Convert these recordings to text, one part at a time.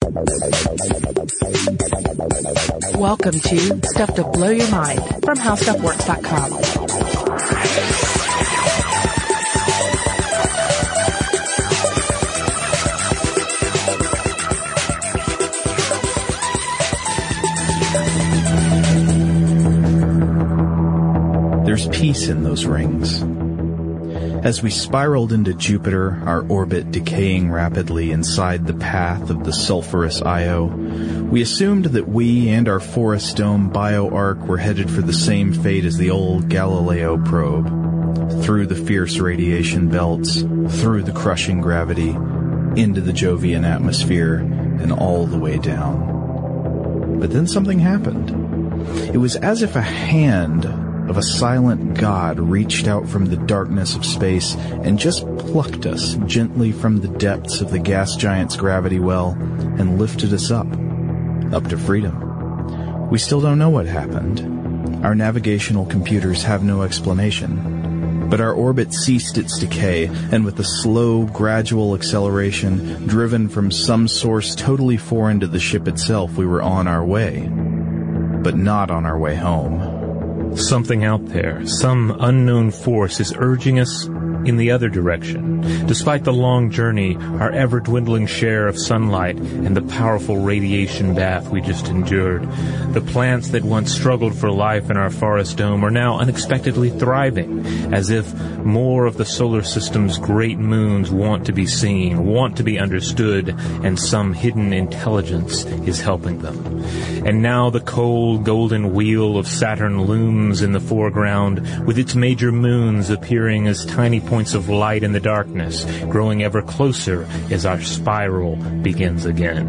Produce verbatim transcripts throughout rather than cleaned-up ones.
Welcome to Stuff to Blow Your Mind from How Stuff Works dot com. There's peace in those rings. As we spiraled into Jupiter, our orbit decaying rapidly inside the path of the sulfurous Io, we assumed that we and our Forest Dome BioArc were headed for the same fate as the old Galileo probe, through the fierce radiation belts, through the crushing gravity, into the Jovian atmosphere, and all the way down. But then something happened. It was as if a hand of a silent god reached out from the darkness of space and just plucked us gently from the depths of the gas giant's gravity well and lifted us up, up to freedom. We still don't know what happened. Our navigational computers have no explanation. But our orbit ceased its decay, and with a slow, gradual acceleration driven from some source totally foreign to the ship itself, we were on our way. But not on our way home. Something out there, some unknown force is urging us in the other direction. Despite the long journey, our ever-dwindling share of sunlight, and the powerful radiation bath we just endured, the plants that once struggled for life in our Forest Dome are now unexpectedly thriving, as if more of the solar system's great moons want to be seen, want to be understood, and some hidden intelligence is helping them. And now the cold, golden wheel of Saturn looms in the foreground, with its major moons appearing as tiny points of light in the darkness, growing ever closer as our spiral begins again.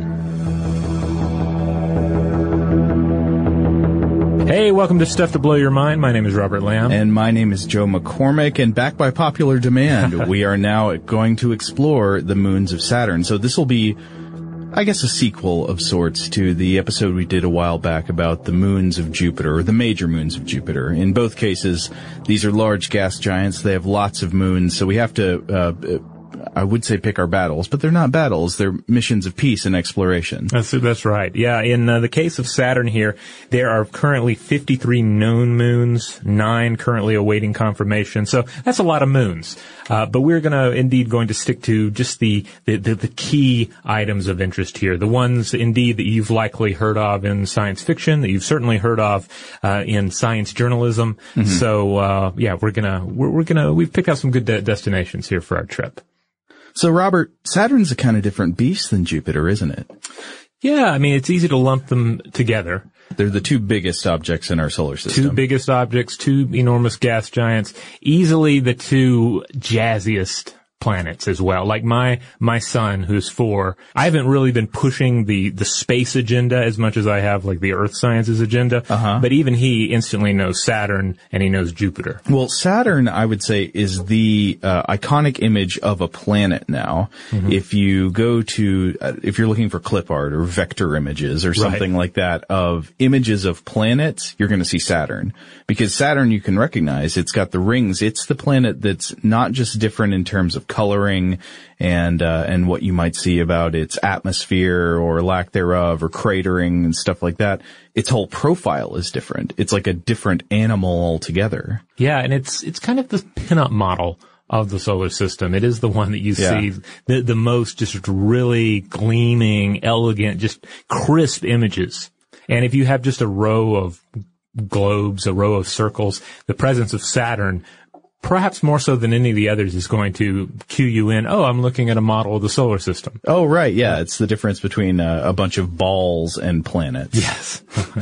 Hey, welcome to Stuff to Blow Your Mind. My name is Robert Lamb. And my name is Joe McCormick, and back by popular demand, we are now going to explore the moons of Saturn. So this will be, I guess, a sequel of sorts to the episode we did a while back about the moons of Jupiter, or the major moons of Jupiter. In both cases, these are large gas giants. They have lots of moons, so we have to, uh, I would say pick our battles, but they're not battles. They're missions of peace and exploration. That's, that's right. Yeah, in uh, the case of Saturn here, there are currently fifty-three known moons, nine currently awaiting confirmation. So that's a lot of moons. Uh, but we're gonna, indeed going to stick to just the, the, the, the key items of interest here. The ones, indeed, that you've likely heard of in science fiction, that you've certainly heard of, uh, in science journalism. Mm-hmm. So, uh, yeah, we're gonna, we're, we're gonna, we've picked out some good de- destinations here for our trip. So, Robert, Saturn's a kind of different beast than Jupiter, isn't it? Yeah, I mean, it's easy to lump them together. They're the two biggest objects in our solar system. Two biggest objects, two enormous gas giants, easily the two jazziest planets as well. Like my, my son, who's four, I haven't really been pushing the, the space agenda as much as I have like the earth sciences agenda. Uh-huh. But even he instantly knows Saturn and he knows Jupiter. Well, Saturn, I would say, is the uh, iconic image of a planet now. Mm-hmm. If you go to, uh, if you're looking for clip art or vector images or something right. like that of images of planets, you're going to see Saturn. Because Saturn you can recognize, it's got the rings. It's the planet that's not just different in terms of coloring and uh, and what you might see about its atmosphere or lack thereof or cratering and stuff like that. Its whole profile is different. It's like a different animal altogether. Yeah, and it's it's kind of the pinup model of the solar system. It is the one that you yeah. see the, the most just really gleaming, elegant, just crisp images. And if you have just a row of globes, a row of circles, the presence of Saturn, perhaps more so than any of the others, is going to cue you in, oh, I'm looking at a model of the solar system. Oh, right, yeah. It's the difference between uh, a bunch of balls and planets. Yes.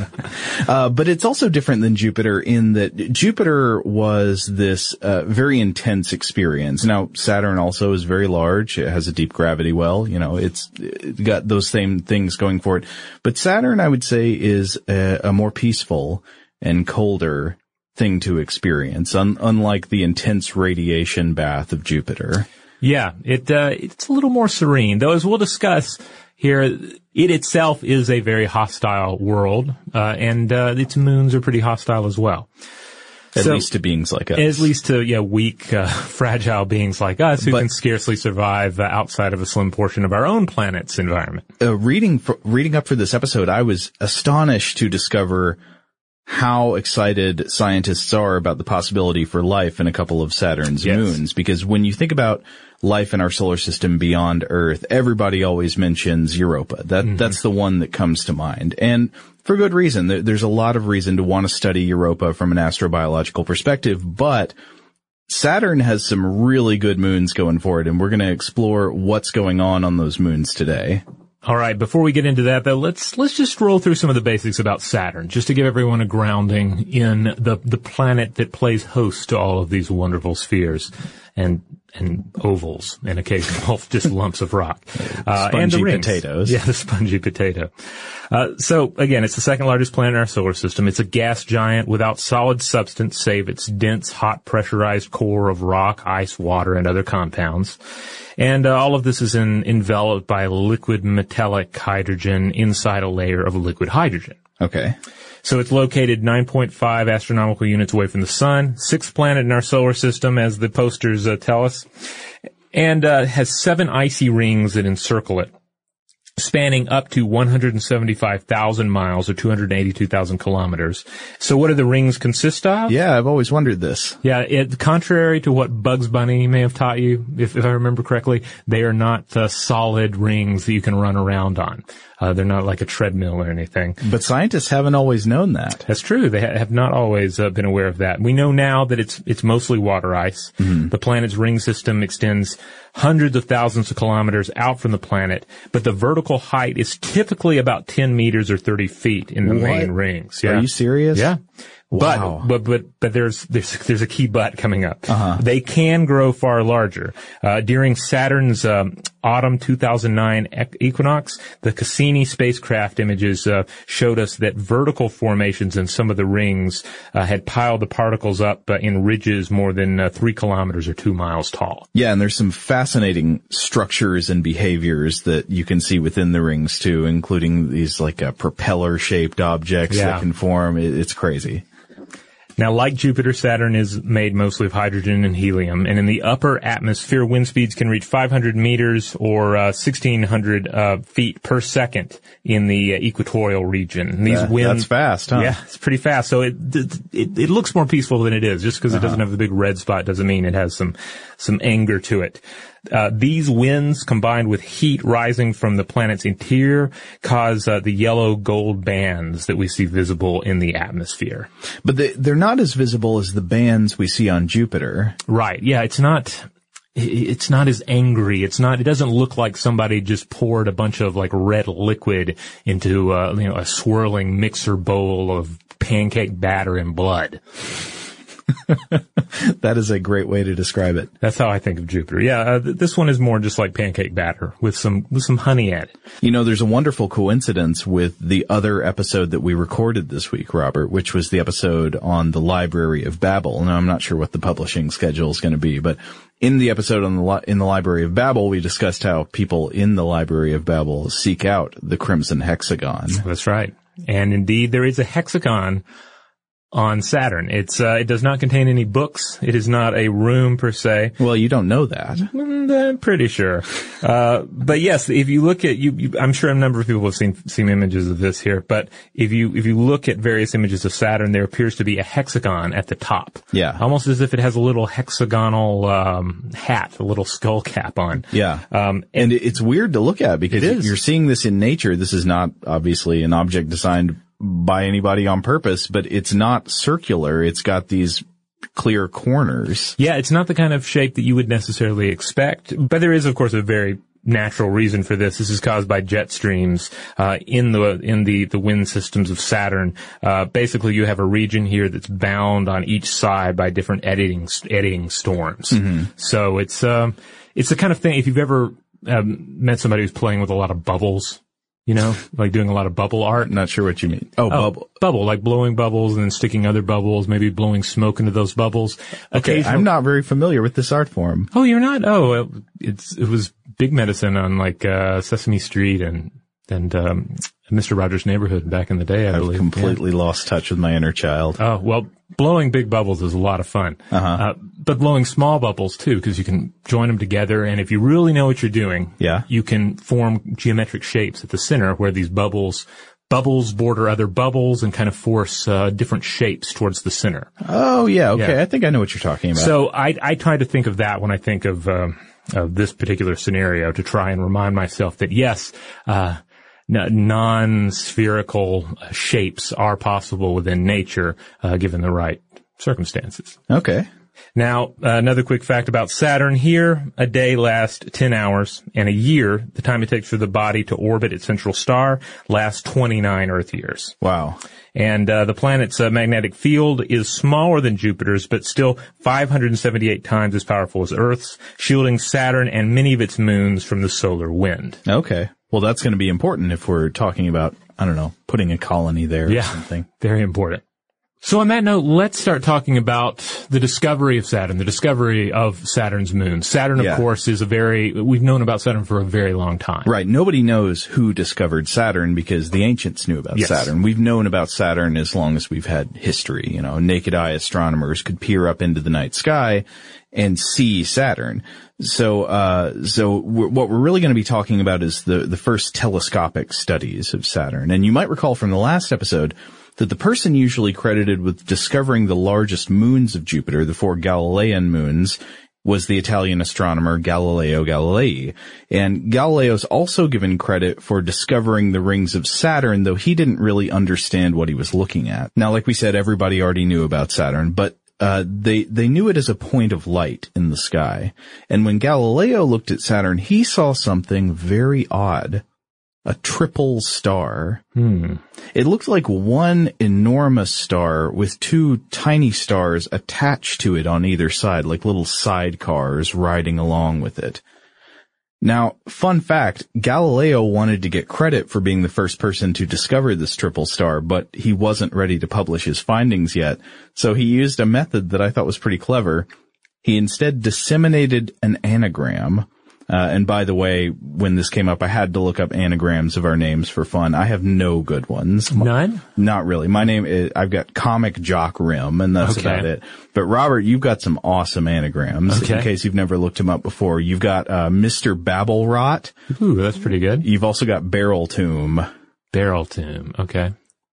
uh, but it's also different than Jupiter in that Jupiter was this uh, very intense experience. Now, Saturn also is very large. It has a deep gravity well. You know, it's, it's got those same things going for it. But Saturn, I would say, is a, a more peaceful and colder thing to experience, un- unlike the intense radiation bath of Jupiter. Yeah, it uh, it's a little more serene, though, as we'll discuss here, it itself is a very hostile world, uh, and uh, its moons are pretty hostile as well. At So- least to beings like us. At least to, yeah, weak, uh, fragile beings like us who But- can scarcely survive uh, outside of a slim portion of our own planet's environment. Uh, reading for, reading up for this episode, I was astonished to discover how excited scientists are about the possibility for life in a couple of Saturn's Yes. moons. Because when you think about life in our solar system beyond Earth, everybody always mentions Europa. That Mm-hmm. that's the one that comes to mind, and for good reason. There, there's a lot of reason to want to study Europa from an astrobiological perspective, but Saturn has some really good moons going for it, and we're going to explore what's going on on those moons today. All right, before we get into that though, let's let's just roll through some of the basics about Saturn, just to give everyone a grounding in the the planet that plays host to all of these wonderful spheres and and ovals and occasional just lumps of rock. Uh, and the Spongy rings. potatoes. Yeah, the spongy potato. Uh, so again, it's the second largest planet in our solar system. It's a gas giant without solid substance save its dense, hot, pressurized core of rock, ice, water, and other compounds. And uh, all of this is in, enveloped by liquid metallic hydrogen inside a layer of liquid hydrogen. Okay. So it's located nine point five astronomical units away from the sun, sixth planet in our solar system, as the posters uh, tell us, and uh, has seven icy rings that encircle it, spanning up to one hundred seventy-five thousand miles or two hundred eighty-two thousand kilometers. So what do the rings consist of? Yeah, I've always wondered this. Yeah, it, contrary to what Bugs Bunny may have taught you, if, if I remember correctly, they are not uh, solid rings that you can run around on. Uh, they're not like a treadmill or anything. But scientists haven't always known that. That's true. They ha- have not always uh, been aware of that. We know now that it's it's mostly water ice. Mm-hmm. The planet's ring system extends hundreds of thousands of kilometers out from the planet, but the vertical height is typically about ten meters or thirty feet in the What? main rings. Yeah. Are you serious? Yeah. Wow. But, but, but, but there's, there's, there's a key but coming up. Uh-huh. They can grow far larger. Uh, during Saturn's, um, autumn two thousand nine equinox, the Cassini spacecraft images, uh, showed us that vertical formations in some of the rings, uh, had piled the particles up uh, in ridges more than uh, three kilometers or two miles tall. Yeah, and there's some fascinating structures and behaviors that you can see within the rings too, including these like uh, propeller-shaped objects Yeah. that can form. It, it's crazy. Now, like Jupiter, Saturn is made mostly of hydrogen and helium, and in the upper atmosphere, wind speeds can reach five hundred meters or uh, sixteen hundred uh, feet per second in the uh, equatorial region. And these That- winds, that's fast, huh? Yeah, it's pretty fast. So it it, it looks more peaceful than it is. Just because it doesn't have the big red spot doesn't mean it has some some anger to it. Uh, these winds, combined with heat rising from the planet's interior, cause uh, the yellow gold bands that we see visible in the atmosphere. But they, they're not as visible as the bands we see on Jupiter. Right. Yeah. It's not, it's not as angry. It's not, it doesn't look like somebody just poured a bunch of like red liquid into, uh, you know, a swirling mixer bowl of pancake batter and blood. That is a great way to describe it. That's how I think of Jupiter. Yeah. Uh, th- this one is more just like pancake batter with some, with some honey added. You know, there's a wonderful coincidence with the other episode that we recorded this week, Robert, which was the episode on the Library of Babel. Now, I'm not sure what the publishing schedule is going to be, but in the episode on the li- in the Library of Babel, we discussed how people in the Library of Babel seek out the Crimson Hexagon. That's right. And indeed, there is a hexagon on Saturn. It's, uh, it does not contain any books. It is not a room per se. Well, you don't know that. Mm, I'm pretty sure. Uh, but yes, if you look at, you, you, I'm sure a number of people have seen, seen images of this here, but if you, if you look at various images of Saturn, there appears to be a hexagon at the top. Yeah. Almost as if it has a little hexagonal, um, hat, a little skull cap on. Yeah. Um, and it- it's weird to look at because It is. you're seeing this in nature. This is not obviously an object designed by anybody on purpose, but it's not circular. It's got these clear corners. Yeah, it's not the kind of shape that you would necessarily expect, but there is, of course, a very natural reason for this. This is caused by jet streams uh, in the in the the wind systems of Saturn. Uh, basically, you have a region here that's bound on each side by different editing editing storms. Mm-hmm. So it's um it's the kind of thing. If you've ever um, met somebody who's playing with a lot of bubbles, you know, like doing a lot of bubble art. Not sure what you mean. Oh, Oh, bubble. bubble, like blowing bubbles and then sticking other bubbles, maybe blowing smoke into those bubbles. Okay, Occasionally- I'm not very familiar with this art form. Oh, you're not? Oh, well, it's, it was big medicine on like, uh, Sesame Street and and um, Mister Rogers' Neighborhood back in the day, I I've believe. completely yeah. lost touch with my inner child. Oh, well, blowing big bubbles is a lot of fun. Uh-huh. Uh, but blowing small bubbles, too, because you can join them together, and if you really know what you're doing, Yeah. you can form geometric shapes at the center where these bubbles bubbles border other bubbles and kind of force uh, different shapes towards the center. Oh, yeah, okay. Yeah. I think I know what you're talking about. So I, I try to think of that when I think of, uh, of this particular scenario, to try and remind myself that, yes, uh, non-spherical shapes are possible within nature, uh, given the right circumstances. Okay. Now, uh, another quick fact about Saturn. Here, a day lasts ten hours, and a year, the time it takes for the body to orbit its central star, lasts twenty-nine Earth years. Wow. And uh, the planet's uh, magnetic field is smaller than Jupiter's, but still five hundred seventy-eight times as powerful as Earth's, shielding Saturn and many of its moons from the solar wind. Okay. Well, that's going to be important if we're talking about, I don't know, putting a colony there yeah, or something. Very important. So on that note, let's start talking about the discovery of Saturn, the discovery of Saturn's moon. Saturn, of Yeah. course, is a very, we've known about Saturn for a very long time. Right. Nobody knows who discovered Saturn because the ancients knew about Yes. Saturn. We've known about Saturn as long as we've had history. You know, naked eye astronomers could peer up into the night sky and see Saturn. So, uh, so we're, what we're really going to be talking about is the, the first telescopic studies of Saturn. And you might recall from the last episode that the person usually credited with discovering the largest moons of Jupiter, the four Galilean moons, was the Italian astronomer Galileo Galilei. And Galileo's also given credit for discovering the rings of Saturn, though he didn't really understand what he was looking at. Now, like we said, everybody already knew about Saturn, but uh they they knew it as a point of light in the sky. And when Galileo looked at Saturn, he saw something very odd. A triple star. Hmm. It looked like one enormous star with two tiny stars attached to it on either side, like little sidecars riding along with it. Now, fun fact, Galileo wanted to get credit for being the first person to discover this triple star, but he wasn't ready to publish his findings yet, so he used a method that I thought was pretty clever. He instead disseminated an anagram. Uh, and by the way, when this came up, I had to look up anagrams of our names for fun. I have no good ones. None? Not really. My name is, I've got Comic Jock Rim, and that's Okay. about it. But Robert, you've got some awesome anagrams. Okay. In case you've never looked them up before. You've got, uh, Mister Babblrot. Ooh, that's pretty good. You've also got Barrel Tomb. Barrel tomb. Okay.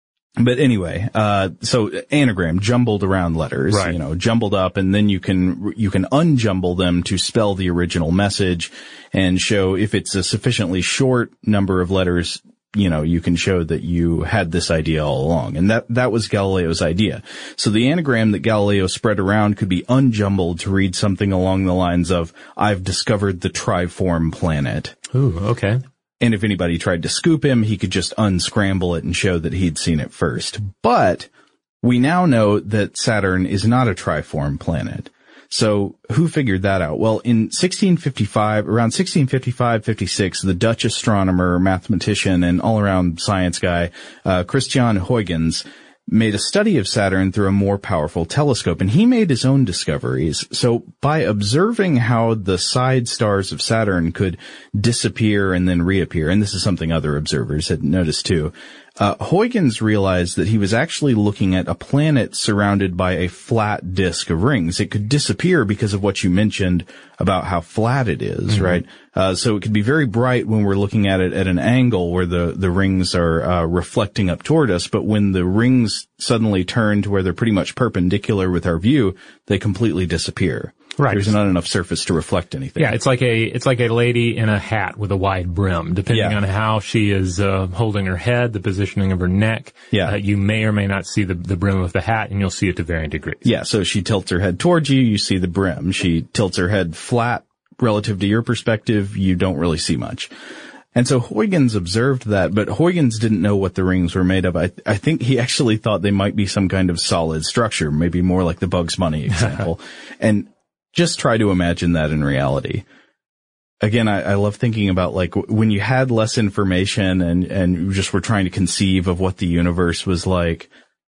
But anyway, uh, so anagram, jumbled around letters, Right. you know, jumbled up, and then you can, you can unjumble them to spell the original message and show if it's a sufficiently short number of letters, you know, you can show that you had this idea all along. And that, that was Galileo's idea. So the anagram that Galileo spread around could be unjumbled to read something along the lines of, I've discovered the triform planet. Ooh, okay. And if anybody tried to scoop him, he could just unscramble it and show that he'd seen it first. But we now know that Saturn is not a triform planet. So who figured that out? Well, in sixteen fifty-five, around sixteen fifty-five fifty-six, the Dutch astronomer, mathematician, and all-around science guy, uh, Christian Huygens, made a study of Saturn through a more powerful telescope, and he made his own discoveries. So by observing how the side stars of Saturn could disappear and then reappear, and this is something other observers had noticed too, uh, Huygens realized that he was actually looking at a planet surrounded by a flat disk of rings. It could disappear because of what you mentioned about how flat it is, mm-hmm. right? Uh, so it could be very bright when we're looking at it at an angle where the, the rings are, uh, reflecting up toward us, but when the rings suddenly turn to where they're pretty much perpendicular with our view, they completely disappear. Right. There's not enough surface to reflect anything. Yeah, it's like a it's like a lady in a hat with a wide brim. Depending Yeah. on how she is uh, holding her head, the positioning of her neck, Yeah. uh, you may or may not see the, the brim of the hat, and you'll see it to varying degrees. Yeah, so she tilts her head towards you, you see the brim. She tilts her head flat relative to your perspective, you don't really see much. And so Huygens observed that, but Huygens didn't know what the rings were made of. I, I think he actually thought they might be some kind of solid structure, maybe more like the Bugs Bunny example. And just try to imagine that in reality. Again, I, I love thinking about like w- when you had less information and, and you just were trying to conceive of what the universe was like,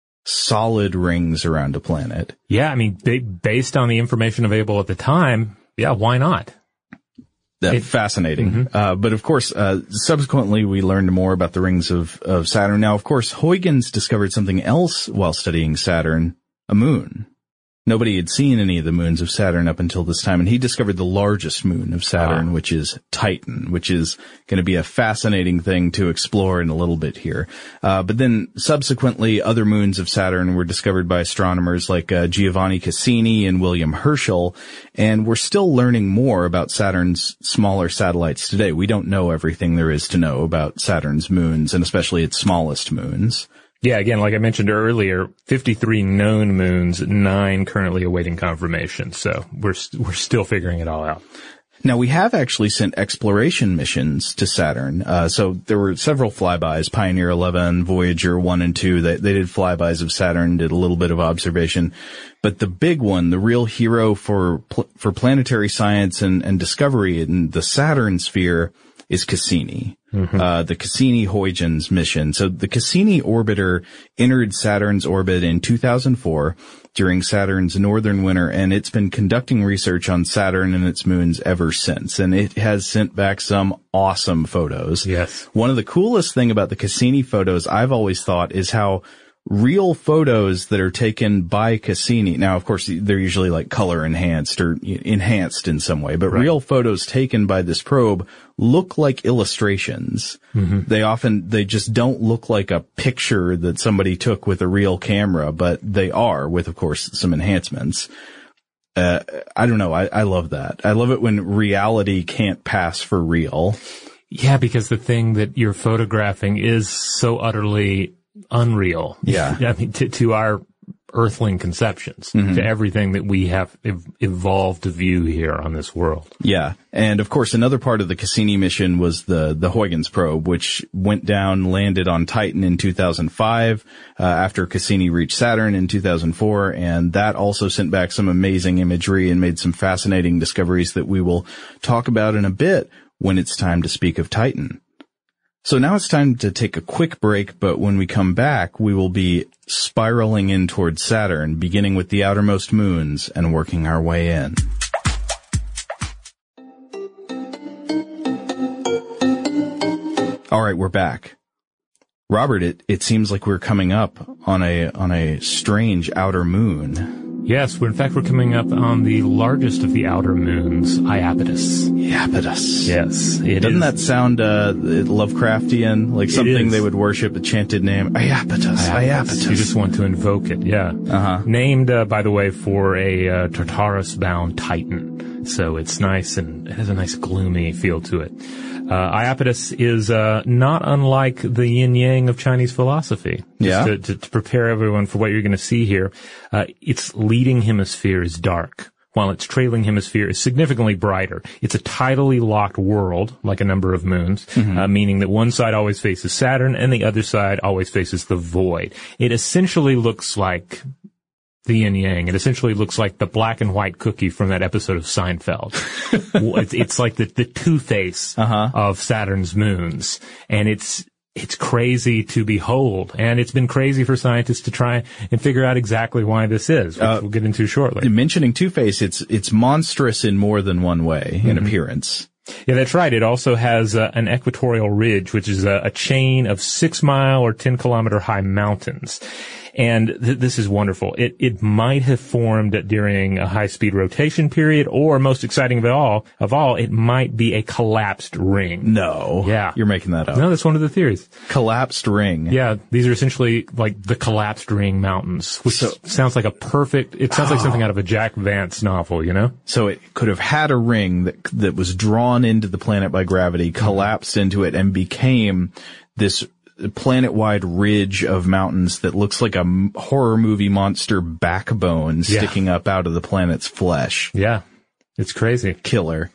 solid rings around a planet. Yeah, I mean, ba- based on the information available at the time, yeah, why not? Uh, It- fascinating. Mhm. Uh, but of course, uh, subsequently we learned more about the rings of, of Saturn. Now, of course, Huygens discovered something else while studying Saturn, a moon. Nobody had seen any of the moons of Saturn up until this time, and he discovered the largest moon of Saturn, Ah. which is Titan, which is going to be a fascinating thing to explore in a little bit here. Uh, but then subsequently, other moons of Saturn were discovered by astronomers like uh, Giovanni Cassini and William Herschel, and we're still learning more about Saturn's smaller satellites today. We don't know everything there is to know about Saturn's moons, and especially its smallest moons. Yeah, again, like I mentioned earlier, fifty-three known moons, nine currently awaiting confirmation. So we're we're still figuring it all out. Now, we have actually sent exploration missions to Saturn. Uh, so there were several flybys, Pioneer eleven, Voyager one and two. They, they did flybys of Saturn, did a little bit of observation. But the big one, the real hero for pl- for planetary science and, and discovery in the Saturn sphere is Cassini. Mm-hmm. Uh, the Cassini-Huygens mission. So the Cassini orbiter entered Saturn's orbit in two thousand four during Saturn's northern winter, and it's been conducting research on Saturn and its moons ever since. And it has sent back some awesome photos. Yes. One of the coolest thing about the Cassini photos I've always thought is how real photos that are taken by Cassini. Now, of course, they're usually like color enhanced or enhanced in some way, but right. real photos taken by this probe look like illustrations. Mm-hmm. They often, they just don't look like a picture that somebody took with a real camera, but they are with, of course, some enhancements. Uh, I don't know. I, I love that. I love it when reality can't pass for real. Yeah, because the thing that you're photographing is so utterly unreal. Yeah. I mean, to, to our earthling conceptions, mm-hmm. to everything that we have ev- evolved to view here on this world. Yeah. And of course, another part of the Cassini mission was the, the Huygens probe, which went down, landed on Titan in two thousand five, uh, after Cassini reached Saturn in two thousand four. And that also sent back some amazing imagery and made some fascinating discoveries that we will talk about in a bit when it's time to speak of Titan. So now it's time to take a quick break, but when we come back, we will be spiraling in towards Saturn, beginning with the outermost moons and working our way in. All right, we're back. Robert, it, it seems like we're coming up on a, on a strange outer moon. Yes, we're, in fact, we're coming up on the largest of the outer moons, Iapetus. Iapetus. Yes, it Doesn't is. that sound uh, Lovecraftian? Like something they would worship, a chanted name? Iapetus, Iapetus. You just want to invoke it, yeah. Uh-huh. Named, uh, by the way, for a uh, Tartarus-bound Titan. So it's nice and it has a nice gloomy feel to it. Uh, Iapetus is uh, not unlike the yin-yang of Chinese philosophy. Just Yeah. To, to, to prepare everyone for what you're going to see here, uh, its leading hemisphere is dark, while its trailing hemisphere is significantly brighter. It's a tidally locked world, like a number of moons, mm-hmm. uh, meaning that one side always faces Saturn and the other side always faces the void. It essentially looks like the yin-yang. It essentially looks like the black and white cookie from that episode of Seinfeld. it's, it's like the, the two-face uh-huh. of Saturn's moons. And it's, it's crazy to behold. And it's been crazy for scientists to try and figure out exactly why this is, which uh, we'll get into shortly. Mentioning Two-Face, it's, it's monstrous in more than one way in mm-hmm. appearance. Yeah, that's right. It also has uh, an equatorial ridge, which is a, a chain of six mile or ten kilometer high mountains. And th- this is wonderful. It, it might have formed during a high-speed rotation period, or most exciting of all, of all, it might be a collapsed ring. No. Yeah. You're making that up. No, that's one of the theories. Collapsed ring. Yeah, these are essentially like the collapsed ring mountains, which so, sounds like a perfect, it sounds oh. like something out of a Jack Vance novel, you know? So it could have had a ring that, that was drawn into the planet by gravity, collapsed mm-hmm. into it, and became this planet-wide ridge of mountains that looks like a m- horror movie monster backbone yeah. sticking up out of the planet's flesh. Yeah. It's crazy. Killer.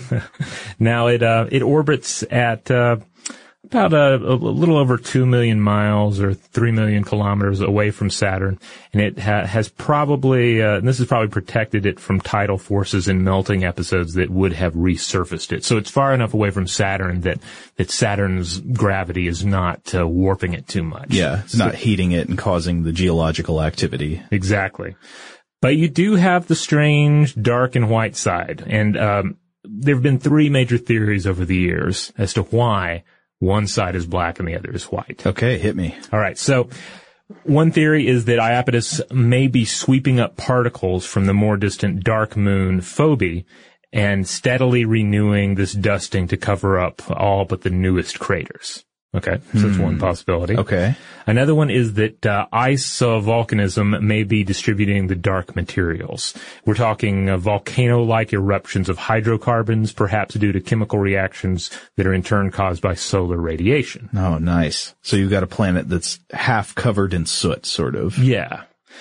Now it, uh, it orbits at, uh, about a, a little over two million miles or three million kilometers away from Saturn. And it ha- has probably, uh, and this has probably protected it from tidal forces and melting episodes that would have resurfaced it. So it's far enough away from Saturn that, that Saturn's gravity is not uh, warping it too much. Yeah, it's so, not heating it and causing the geological activity. Exactly. But you do have the strange dark and white side. And, um, there have been three major theories over the years as to why one side is black and the other is white. Okay, hit me. All right, so one theory is that Iapetus may be sweeping up particles from the more distant dark moon Phoebe and steadily renewing this dusting to cover up all but the newest craters. Okay, so that's one possibility. Okay. Another one is that uh, ice uh, volcanism may be distributing the dark materials. We're talking uh, volcano-like eruptions of hydrocarbons, perhaps due to chemical reactions that are in turn caused by solar radiation. Oh, nice. So you've got a planet that's half covered in soot, sort of. Yeah.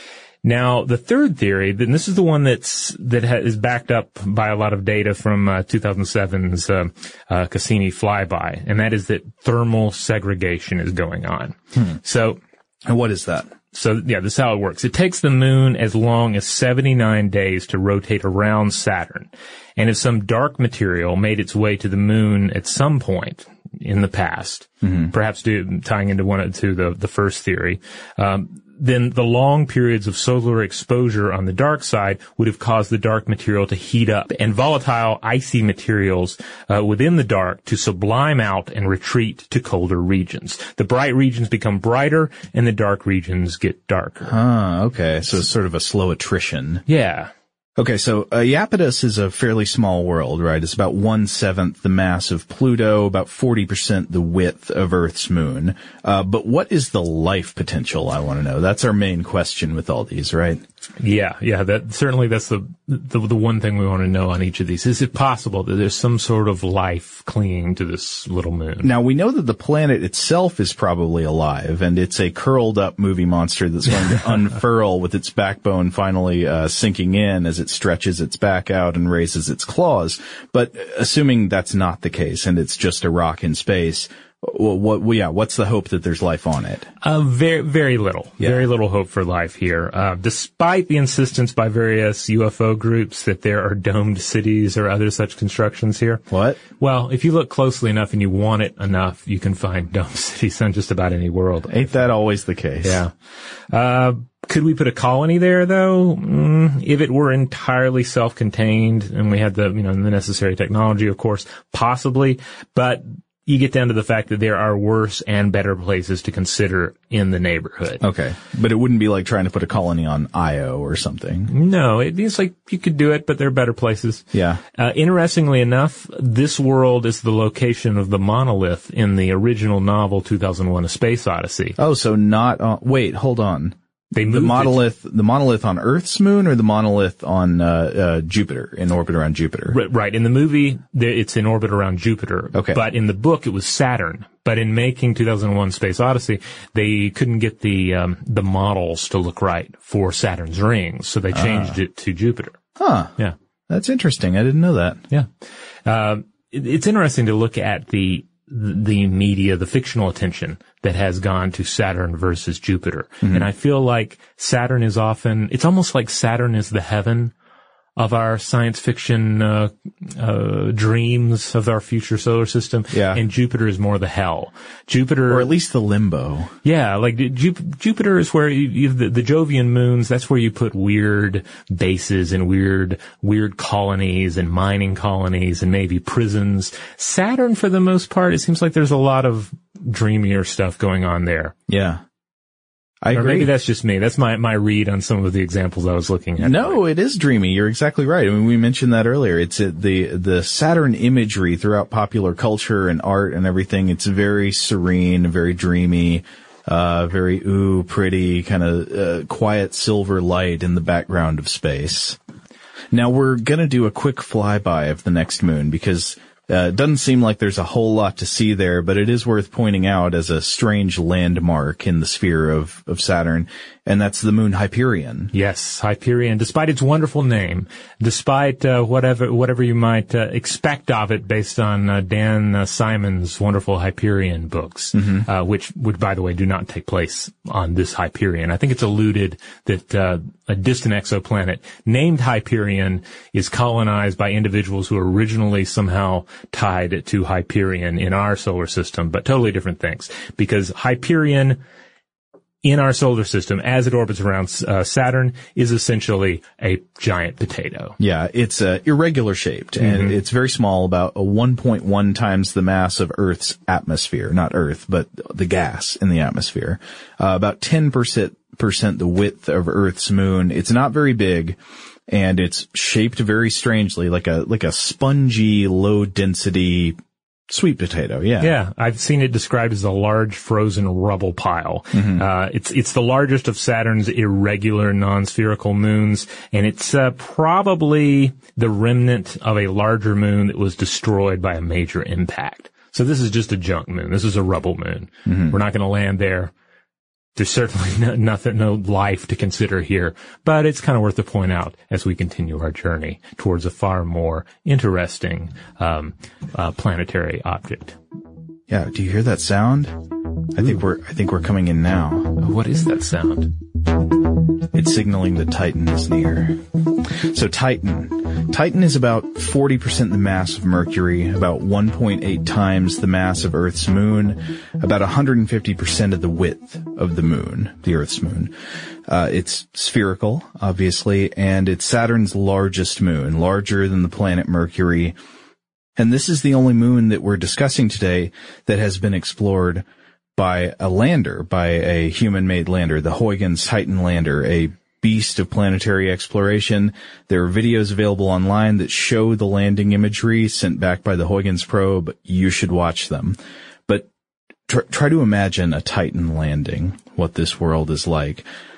Now, the third theory, and this is the one that's, that ha- is backed up by a lot of data from uh, two thousand seven's uh, uh, Cassini flyby, and that is that thermal segregation is going on. Hmm. So, and what is that? So, yeah, this is how it works. It takes the moon as long as seventy-nine days to rotate around Saturn. And if some dark material made its way to the moon at some point in the past, mm-hmm. perhaps due, tying into one to the, the first theory, um, then the long periods of solar exposure on the dark side would have caused the dark material to heat up and volatile, icy materials uh, within the dark to sublime out and retreat to colder regions. The bright regions become brighter and the dark regions get darker. Ah, okay. So it's sort of a slow attrition. Yeah. Okay, so uh, Iapetus is a fairly small world, right? It's about one-seventh the mass of Pluto, about forty percent the width of Earth's moon. Uh, but what is the life potential, I want to know? That's our main question with all these, right? Yeah, yeah, that certainly that's the, the the one thing we want to know on each of these. Is it possible that there's some sort of life clinging to this little moon? Now, we know that the planet itself is probably alive, and it's a curled up movie monster that's going to unfurl with its backbone finally uh, sinking in as it stretches its back out and raises its claws. But assuming that's not the case and it's just a rock in space, Well, what, well, yeah, what's the hope that there's life on it? Uh, very, very little. Yeah. Very little hope for life here. Uh, despite the insistence by various U F O groups that there are domed cities or other such constructions here. What? Well, if you look closely enough and you want it enough, you can find domed cities on just about any world. Ain't that always the case? Yeah. Uh, could we put a colony there, though? Mm, if it were entirely self-contained and we had the, you know, the necessary technology, of course, possibly. But you get down to the fact that there are worse and better places to consider in the neighborhood. Okay. But it wouldn't be like trying to put a colony on Io or something. No, it is like you could do it, but there are better places. Yeah. Uh, interestingly enough, this world is the location of the monolith in the original novel two thousand one: A Space Odyssey. Oh, so not on, wait, hold on. They the moved monolith, it. the monolith on Earth's moon, or the monolith on uh, uh Jupiter, in orbit around Jupiter? R- right. In the movie, there, it's in orbit around Jupiter. Okay. But in the book, it was Saturn. But in making two thousand one: Space Odyssey, they couldn't get the um, the models to look right for Saturn's rings, so they changed ah. it to Jupiter. Huh. Yeah. That's interesting. I didn't know that. Yeah. Uh, it, it's interesting to look at the the media, the fictional attention that has gone to Saturn versus Jupiter. Mm-hmm. And I feel like Saturn is often, it's almost like Saturn is the heaven of our science fiction uh, uh dreams of our future solar system. Yeah. And Jupiter is more the hell. Jupiter, or at least the limbo. Yeah, like Ju- Jupiter is where you, you the, the Jovian moons, that's where you put weird bases and weird weird colonies and mining colonies and maybe prisons. Saturn, for the most part, it seems like there's a lot of dreamier stuff going on there. Yeah. I or agree. maybe that's just me. That's my, my read on some of the examples I was looking at. No, it is dreamy. You're exactly right. I mean, we mentioned that earlier. It's uh, the, the Saturn imagery throughout popular culture and art and everything. It's very serene, very dreamy, uh, very, ooh, pretty, kind of, uh, quiet silver light in the background of space. Now we're gonna do a quick flyby of the next moon because Uh, it doesn't seem like there's a whole lot to see there, but it is worth pointing out as a strange landmark in the sphere of, of Saturn, and that's the moon Hyperion. Yes, Hyperion, despite its wonderful name, despite uh, whatever whatever you might uh, expect of it based on uh, Dan uh, Simon's wonderful Hyperion books, mm-hmm. uh, which, which, by the way, do not take place on this Hyperion. I think it's alluded that uh, a distant exoplanet named Hyperion is colonized by individuals who originally somehow tied to Hyperion in our solar system, but totally different things. Because Hyperion in our solar system, as it orbits around uh, Saturn, is essentially a giant potato. Yeah, it's uh, irregular shaped, and mm-hmm. it's very small, about a one point one times the mass of Earth's atmosphere. Not Earth, but the gas in the atmosphere. Uh, about ten percent the width of Earth's moon. It's not very big, and it's shaped very strangely, like a like a spongy, low-density sweet potato, yeah. Yeah, I've seen it described as a large frozen rubble pile. Mm-hmm. Uh, it's, it's the largest of Saturn's irregular non-spherical moons, and it's, uh, probably the remnant of a larger moon that was destroyed by a major impact. So this is just a junk moon. This is a rubble moon. Mm-hmm. We're not going to land there. There's certainly no, nothing, no life to consider here, but it's kind of worth to point out as we continue our journey towards a far more interesting um, uh, planetary object. Yeah, do you hear that sound? I think we're I think we're coming in now. What is that sound? It's signaling that Titan is near. So Titan. Titan is about forty percent the mass of Mercury, about one point eight times the mass of Earth's moon, about one hundred fifty percent of the width of the moon, the Earth's moon. Uh, it's spherical, obviously, and it's Saturn's largest moon, larger than the planet Mercury. And this is the only moon that we're discussing today that has been explored by a lander, by a human-made lander, the Huygens Titan lander, a beast of planetary exploration. There are videos available online that show the landing imagery sent back by the Huygens probe. You should watch them. But tr- try to imagine a Titan landing, what this world is like.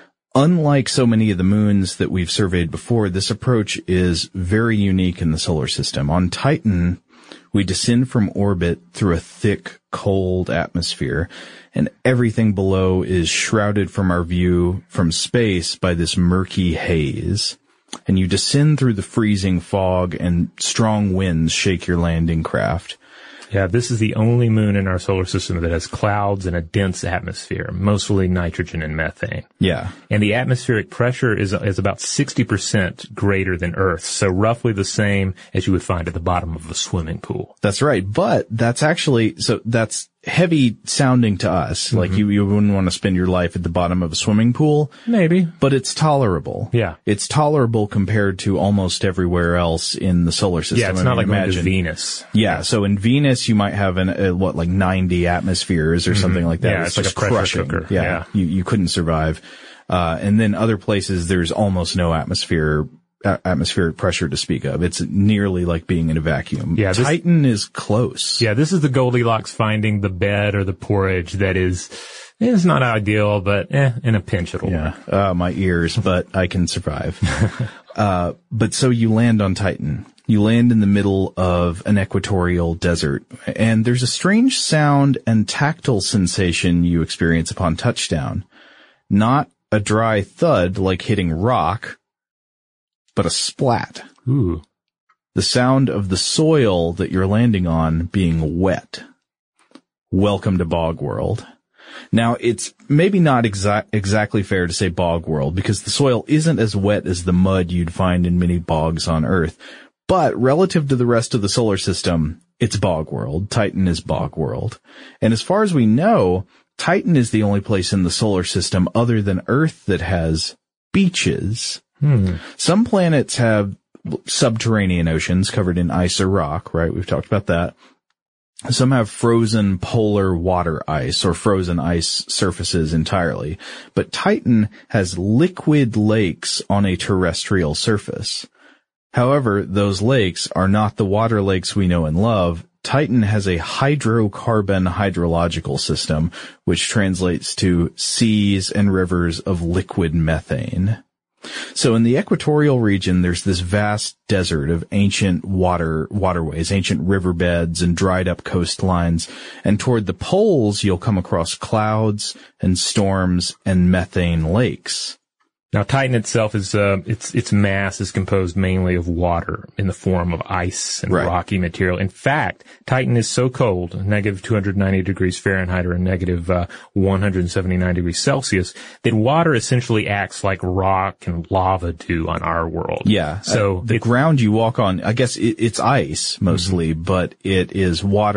Unlike so many of the moons that we've surveyed before, this approach is very unique in the solar system. On Titan, we descend from orbit through a thick, cold atmosphere, and everything below is shrouded from our view from space by this murky haze. And you descend through the freezing fog, and strong winds shake your landing craft. Yeah, this is the only moon in our solar system that has clouds and a dense atmosphere, mostly nitrogen and methane. Yeah. And the atmospheric pressure is is about sixty percent greater than Earth's, so roughly the same as you would find at the bottom of a swimming pool. That's right, but that's actually, so that's heavy sounding to us. Mm-hmm. Like you, you wouldn't want to spend your life at the bottom of a swimming pool. Maybe. But it's tolerable. Yeah. It's tolerable compared to almost everywhere else in the solar system. Yeah, it's I not mean, like imagine, going to Venus. Yeah, so in Venus you might have an, uh, what, like ninety atmospheres or mm-hmm. something like that. Yeah, it's, it's like just a pressure crushing. cooker. Yeah, yeah. You, you couldn't survive. Uh, and then other places there's almost no atmosphere atmospheric pressure to speak of. It's nearly like being in a vacuum. Yeah, this, Titan is close. Yeah, this is the Goldilocks finding the bed or the porridge that is, it's not ideal, but eh, in a pinch it'll Yeah, uh, my ears, but I can survive. uh, but so you land on Titan. You land in the middle of an equatorial desert, and there's a strange sound and tactile sensation you experience upon touchdown. Not a dry thud like hitting rock, but a splat. Ooh. The sound of the soil that you're landing on being wet. Welcome to Bog World. Now, it's maybe not exa- exactly fair to say Bog World, because the soil isn't as wet as the mud you'd find in many bogs on Earth. But relative to the rest of the solar system, it's Bog World. Titan is Bog World. And as far as we know, Titan is the only place in the solar system other than Earth that has beaches. Hmm. Some planets have subterranean oceans covered in ice or rock, right? We've talked about that. Some have frozen polar water ice or frozen ice surfaces entirely. But Titan has liquid lakes on a terrestrial surface. However, those lakes are not the water lakes we know and love. Titan has a hydrocarbon hydrological system, which translates to seas and rivers of liquid methane. So in the equatorial region, there's this vast desert of ancient water, waterways, ancient riverbeds and dried up coastlines. And toward the poles, you'll come across clouds and storms and methane lakes. Now, Titan itself is, uh, its, its mass is composed mainly of water in the form of ice and right. rocky material. In fact, Titan is so cold, negative two hundred ninety degrees Fahrenheit or a negative, uh, one hundred seventy-nine degrees Celsius, that water essentially acts like rock and lava do on our world. Yeah. So uh, the it, ground you walk on, I guess it, it's ice mostly, mm-hmm. but it is water,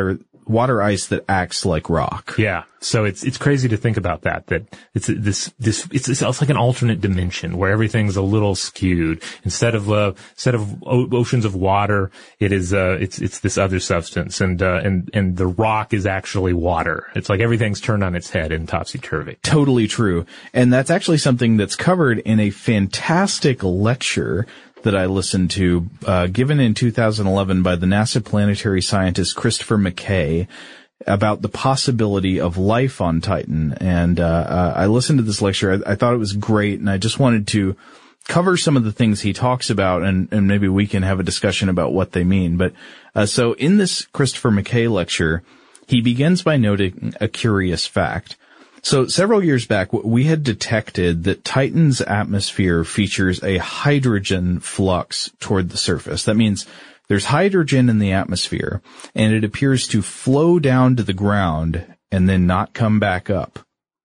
water ice that acts like rock. Yeah. So it's, it's crazy to think about that, that it's this, this, it's, it's, it's like an alternate dimension where everything's a little skewed. Instead of, uh, instead of o- oceans of water, it is, uh, it's, it's this other substance. And, uh, and, and the rock is actually water. It's like everything's turned on its head in topsy-turvy. Totally true. And that's actually something that's covered in a fantastic lecture that I listened to, uh, given in two thousand eleven by the NASA planetary scientist Christopher McKay about the possibility of life on Titan. And, uh, uh I listened to this lecture. I, I thought it was great, and I just wanted to cover some of the things he talks about, and, and maybe we can have a discussion about what they mean. But, uh, so in this Christopher McKay lecture, he begins by noting a curious fact. So several years back, we had detected that Titan's atmosphere features a hydrogen flux toward the surface. That means there's hydrogen in the atmosphere, and it appears to flow down to the ground and then not come back up.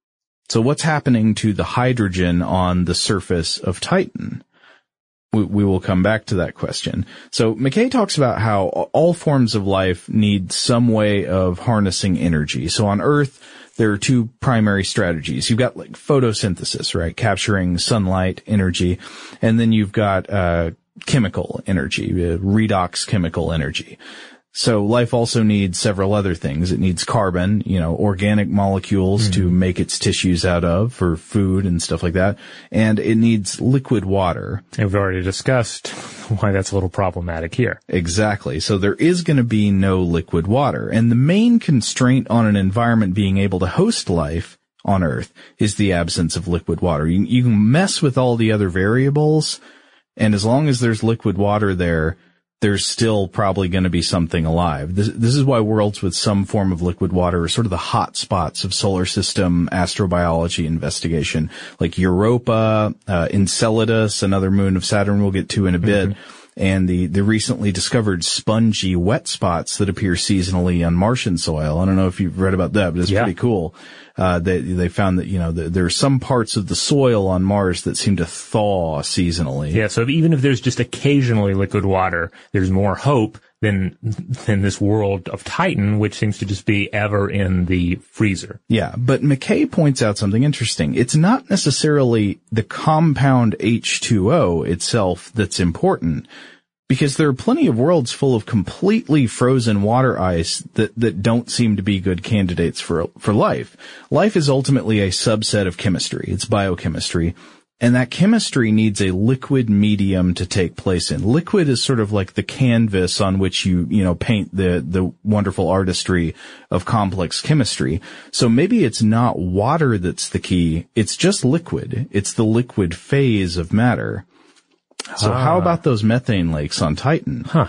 So what's happening to the hydrogen on the surface of Titan? We, we will come back to that question. So McKay talks about how all forms of life need some way of harnessing energy. So on Earth, there are two primary strategies. You've got like photosynthesis, right? Capturing sunlight energy. And then you've got, uh, chemical energy, uh, redox chemical energy. So life also needs several other things. It needs carbon, you know, organic molecules mm-hmm. to make its tissues out of for food and stuff like that. And it needs liquid water. And we've already discussed why that's a little problematic here. Exactly. So there is going to be no liquid water. And the main constraint on an environment being able to host life on Earth is the absence of liquid water. You, you can mess with all the other variables, and as long as there's liquid water there, there's still probably going to be something alive. This, this is why worlds with some form of liquid water are sort of the hot spots of solar system astrobiology investigation, like Europa, uh, Enceladus, another moon of Saturn we'll get to in a bit, mm-hmm. and the, the recently discovered spongy wet spots that appear seasonally on Martian soil. I don't know if you've read about that, but it's yeah. pretty cool. Uh, they, they found that, you know, the, there are some parts of the soil on Mars that seem to thaw seasonally. Yeah, so even if there's just occasionally liquid water, there's more hope than, than this world of Titan, which seems to just be ever in the freezer. Yeah, but McKay points out something interesting. It's not necessarily the compound H two O itself that's important, because there are plenty of worlds full of completely frozen water ice that, that don't seem to be good candidates for, for life. Life is ultimately a subset of chemistry. It's biochemistry. And that chemistry needs a liquid medium to take place in. Liquid is sort of like the canvas on which you, you know, paint the, the wonderful artistry of complex chemistry. So maybe it's not water that's the key. It's just liquid. It's the liquid phase of matter. So ah. how about those methane lakes on Titan? Huh.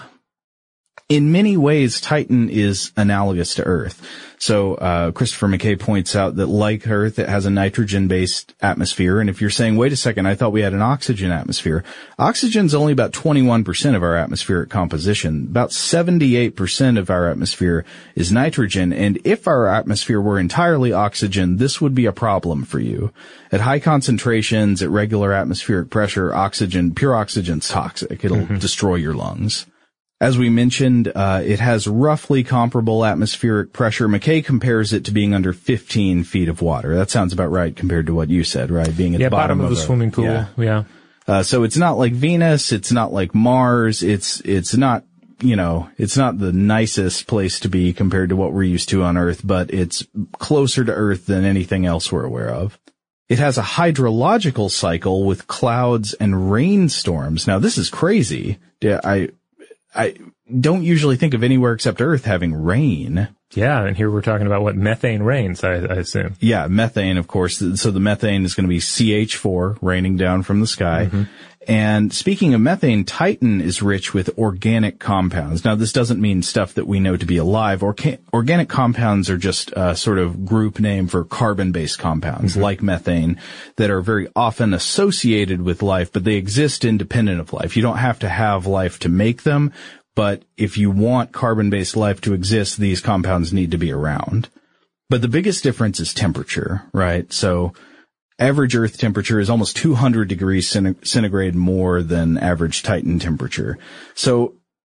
In many ways, Titan is analogous to Earth. So, uh, Christopher McKay points out that like Earth, it has a nitrogen-based atmosphere. And if you're saying, wait a second, I thought we had an oxygen atmosphere. Oxygen's only about twenty-one percent of our atmospheric composition. About seventy-eight percent of our atmosphere is nitrogen. And if our atmosphere were entirely oxygen, this would be a problem for you. At high concentrations, at regular atmospheric pressure, oxygen, pure oxygen's toxic. It'll mm-hmm. destroy your lungs. As we mentioned, uh, it has roughly comparable atmospheric pressure. McKay compares it to being under fifteen feet of water. That sounds about right compared to what you said, right? Being at yeah, the bottom, bottom of, of the a swimming pool. Yeah. yeah. Uh, so it's not like Venus. It's not like Mars. It's, it's not, you know, it's not the nicest place to be compared to what we're used to on Earth, but it's closer to Earth than anything else we're aware of. It has a hydrological cycle with clouds and rainstorms. Now, this is crazy. Yeah, I, I don't usually think of anywhere except Earth having rain. Yeah, and here we're talking about what, methane rains, I, I assume. Yeah, methane, of course. So the methane is going to be C H four raining down from the sky. Mm-hmm. And speaking of methane, Titan is rich with organic compounds. Now, this doesn't mean stuff that we know to be alive. Orca- organic compounds are just a sort of group name for carbon-based compounds, mm-hmm. like methane, that are very often associated with life, but they exist independent of life. You don't have to have life to make them, but if you want carbon-based life to exist, these compounds need to be around. But the biggest difference is temperature, right? So average Earth temperature is almost two hundred degrees centigrade more than average Titan temperature. So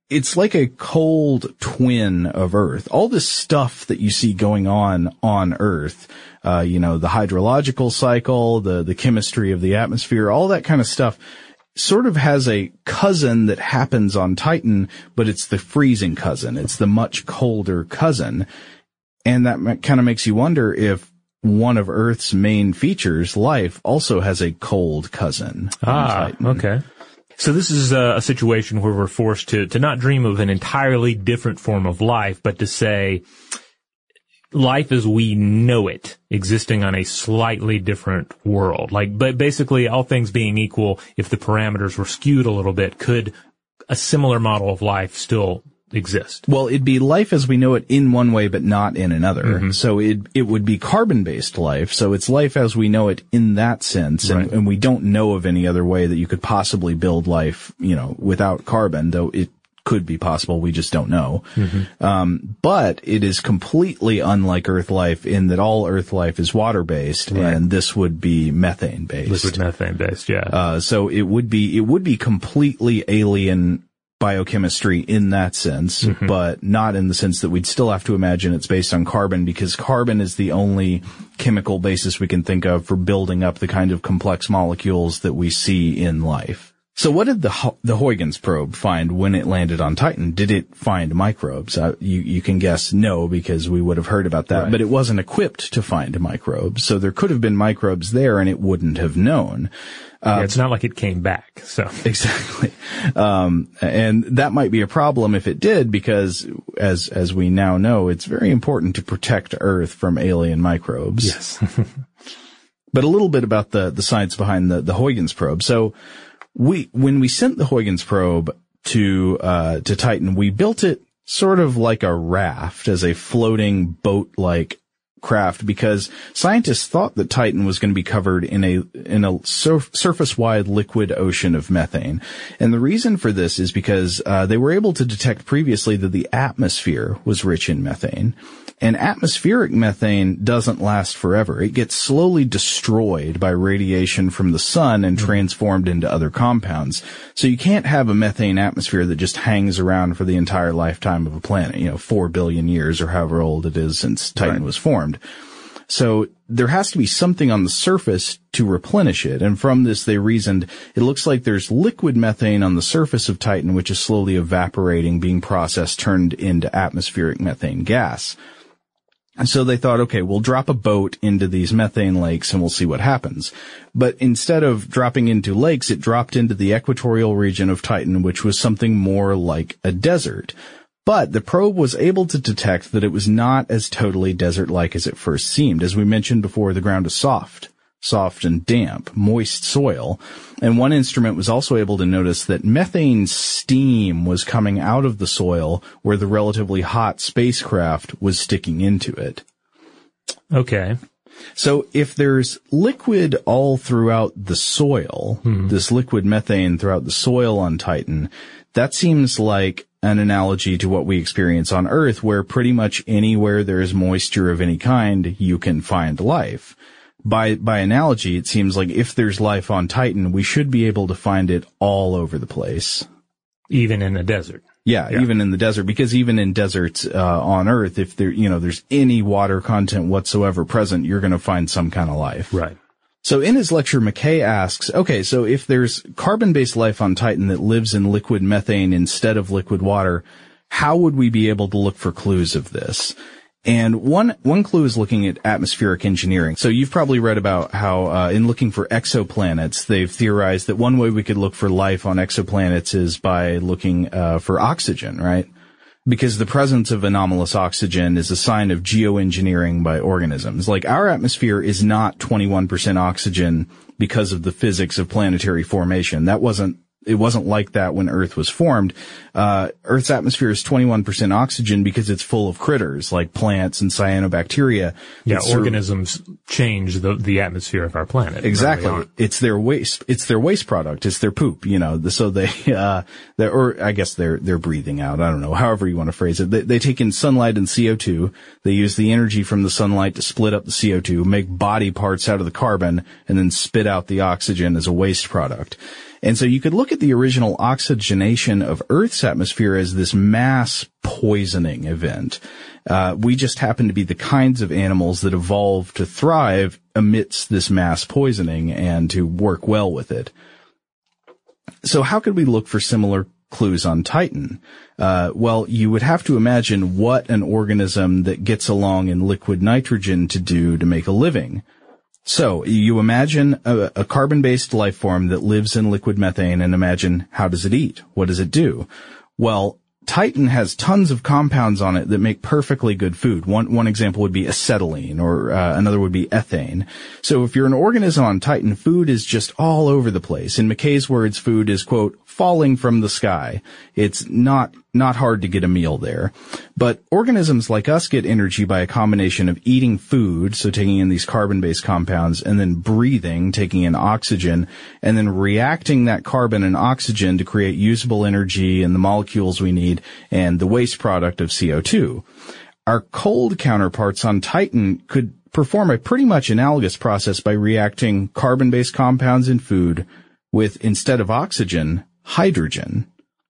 it's like a cold twin of Earth. All this stuff that you see going on on Earth, uh, you know, the hydrological cycle, the, the chemistry of the atmosphere, all that kind of stuff sort of has a cousin that happens on Titan, but it's the freezing cousin. It's the much colder cousin. And that kind of makes you wonder if one of Earth's main features, life, also has a cold cousin. Ah, okay. So this is a, a situation where we're forced to, to not dream of an entirely different form of life, but to say life as we know it existing on a slightly different world. Like, but basically, all things being equal, if the parameters were skewed a little bit, could a similar model of life still exist? Well, it'd be life as we know it in one way, but not in another. Mm-hmm. So it it would be carbon-based life. So it's life as we know it in that sense, and, right. and we don't know of any other way that you could possibly build life, you know, without carbon, though it could be possible. We just don't know. Mm-hmm. Um, but it is completely unlike Earth life in that all Earth life is water-based, right. and this would be methane-based. Liquid methane-based, yeah. Uh, so it would be it would be completely alien biochemistry in that sense, mm-hmm. but not in the sense that we'd still have to imagine it's based on carbon, because carbon is the only chemical basis we can think of for building up the kind of complex molecules that we see in life. So what did the the Huygens probe find when it landed on Titan? Did it find microbes? Uh, you, you can guess no, because we would have heard about that, right. but it wasn't equipped to find microbes. So there could have been microbes there and it wouldn't have known. Uh, yeah, it's not like it came back, so. Exactly. Um, and that might be a problem if it did, because as, as we now know, it's very important to protect Earth from alien microbes. Yes. But a little bit about the, the science behind the, the Huygens probe. So we, when we sent the Huygens probe to, uh, to Titan, we built it sort of like a raft, as a floating boat-like craft, because scientists thought that Titan was going to be covered in a in a surf, surface-wide liquid ocean of methane. And the reason for this is because uh, they were able to detect previously that the atmosphere was rich in methane. And atmospheric methane doesn't last forever. It gets slowly destroyed by radiation from the sun and transformed into other compounds. So you can't have a methane atmosphere that just hangs around for the entire lifetime of a planet, you know, four billion years or however old it is since Titan right. was formed. So there has to be something on the surface to replenish it. And from this, they reasoned it looks like there's liquid methane on the surface of Titan, which is slowly evaporating, being processed, turned into atmospheric methane gas. And so they thought, okay, we'll drop a boat into these methane lakes and we'll see what happens. But instead of dropping into lakes, it dropped into the equatorial region of Titan, which was something more like a desert. But the probe was able to detect that it was not as totally desert-like as it first seemed. As we mentioned before, the ground is soft, soft and damp, moist soil. And one instrument was also able to notice that methane steam was coming out of the soil where the relatively hot spacecraft was sticking into it. Okay. So if there's liquid all throughout the soil, hmm. this liquid methane throughout the soil on Titan, that seems like an analogy to what we experience on Earth, where pretty much anywhere there is moisture of any kind, you can find life. By, by analogy, it seems like if there's life on Titan, we should be able to find it all over the place. Even in the desert. Yeah, yeah. even in the desert, because even in deserts, uh, on Earth, if there, you know, there's any water content whatsoever present, you're going to find some kind of life. Right. So in his lecture, McKay asks, okay, so if there's carbon-based life on Titan that lives in liquid methane instead of liquid water, how would we be able to look for clues of this? And one, one clue is looking at atmospheric engineering. So you've probably read about how, uh, in looking for exoplanets, they've theorized that one way we could look for life on exoplanets is by looking, uh, for oxygen, right? Because the presence of anomalous oxygen is a sign of geoengineering by organisms. Like, our atmosphere is not twenty-one percent oxygen because of the physics of planetary formation. That wasn't It wasn't like that when Earth was formed. Uh, Earth's atmosphere is twenty-one percent oxygen because it's full of critters like plants and cyanobacteria. Yeah, organisms change the, the atmosphere of our planet. Exactly. It's their waste, it's their waste product. It's their poop, you know, so they, uh, they, or I guess they're, they're breathing out. I don't know, however you want to phrase it. They, they take in sunlight and C O two. They use the energy from the sunlight to split up the C O two, make body parts out of the carbon, and then spit out the oxygen as a waste product. And so you could look at the original oxygenation of Earth's atmosphere as this mass poisoning event. Uh, we just happen to be the kinds of animals that evolved to thrive amidst this mass poisoning and to work well with it. So how could we look for similar clues on Titan? Uh, well, you would have to imagine what an organism that gets along in liquid nitrogen to do to make a living. So you imagine a, a carbon-based life form that lives in liquid methane, and imagine, how does it eat? What does it do? Well, Titan has tons of compounds on it that make perfectly good food. One one example would be acetylene, or uh, another would be ethane. So if you're an organism on Titan, food is just all over the place. In McKay's words, food is, quote, falling from the sky. It's not not hard to get a meal there. But organisms like us get energy by a combination of eating food, so taking in these carbon-based compounds, and then breathing, taking in oxygen, and then reacting that carbon and oxygen to create usable energy and the molecules we need and the waste product of C O two. Our cold counterparts on Titan could perform a pretty much analogous process by reacting carbon-based compounds in food with, instead of oxygen, hydrogen.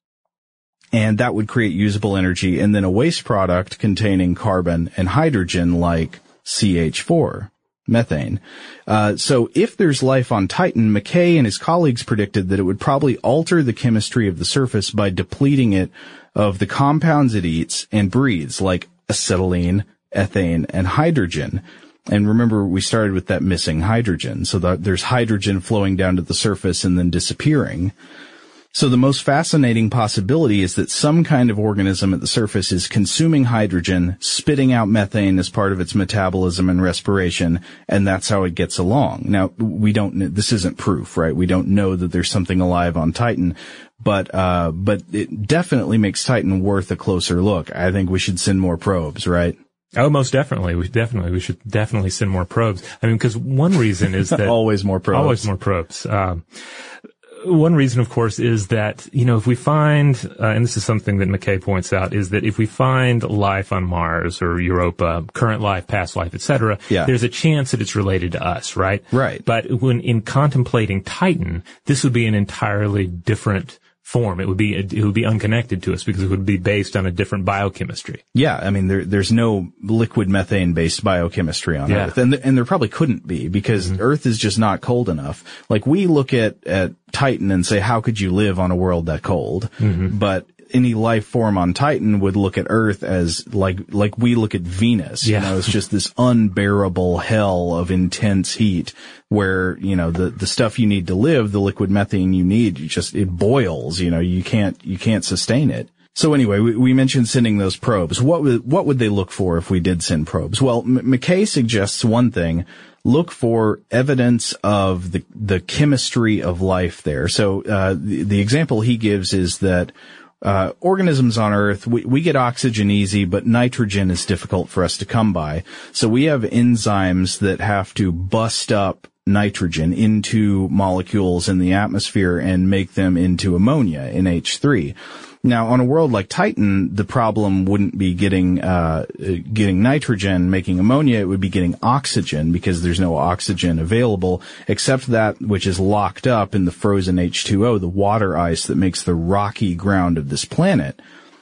And that would create usable energy, and then a waste product containing carbon and hydrogen like C H four, methane. Uh, so if there's life on Titan, McKay and his colleagues predicted that it would probably alter the chemistry of the surface by depleting it of the compounds it eats and breathes, like acetylene, ethane, and hydrogen. And remember, we started with that missing hydrogen, so that there's hydrogen flowing down to the surface and then disappearing. So the most fascinating possibility is that some kind of organism at the surface is consuming hydrogen, spitting out methane as part of its metabolism and respiration, and that's how it gets along. Now, we don't, this isn't proof, right? We don't know that there's something alive on Titan, but, uh, but it definitely makes Titan worth a closer look. I think we should send more probes, right? Oh, most definitely. We definitely, we should definitely send more probes. I mean, because one reason is that always more probes. Always more probes. Um, One reason, of course, is that, you know, if we find, uh, and this is something that McKay points out, is that if we find life on Mars or Europa, current life, past life, et cetera, yeah. there's a chance that it's related to us, right? Right. But when in contemplating Titan, this would be an entirely different form. It would be, it would be unconnected to us because it would be based on a different biochemistry. Yeah. I mean, there, there's no liquid methane based biochemistry on yeah. Earth. And, and there probably couldn't be because mm-hmm. Earth is just not cold enough. Like we look at, at Titan and say, how could you live on a world that cold? Mm-hmm. But any life form on Titan would look at Earth as like, like we look at Venus. Yeah. You know, it's just this unbearable hell of intense heat where, you know, the, the stuff you need to live, the liquid methane you need, you just, it boils, you know, you can't, you can't sustain it. So anyway, we, we mentioned sending those probes. What would, what would they look for if we did send probes? Well, M- McKay suggests one thing. Look for evidence of the, the chemistry of life there. So, uh, the, the example he gives is that Uh, organisms on Earth, we, we get oxygen easy, but nitrogen is difficult for us to come by. So we have enzymes that have to bust up nitrogen into molecules in the atmosphere and make them into ammonia, N H three. Now, on a world like Titan, the problem wouldn't be getting, uh, getting nitrogen, making ammonia. It would be getting oxygen because there's no oxygen available except that which is locked up in the frozen H two O, the water ice that makes the rocky ground of this planet.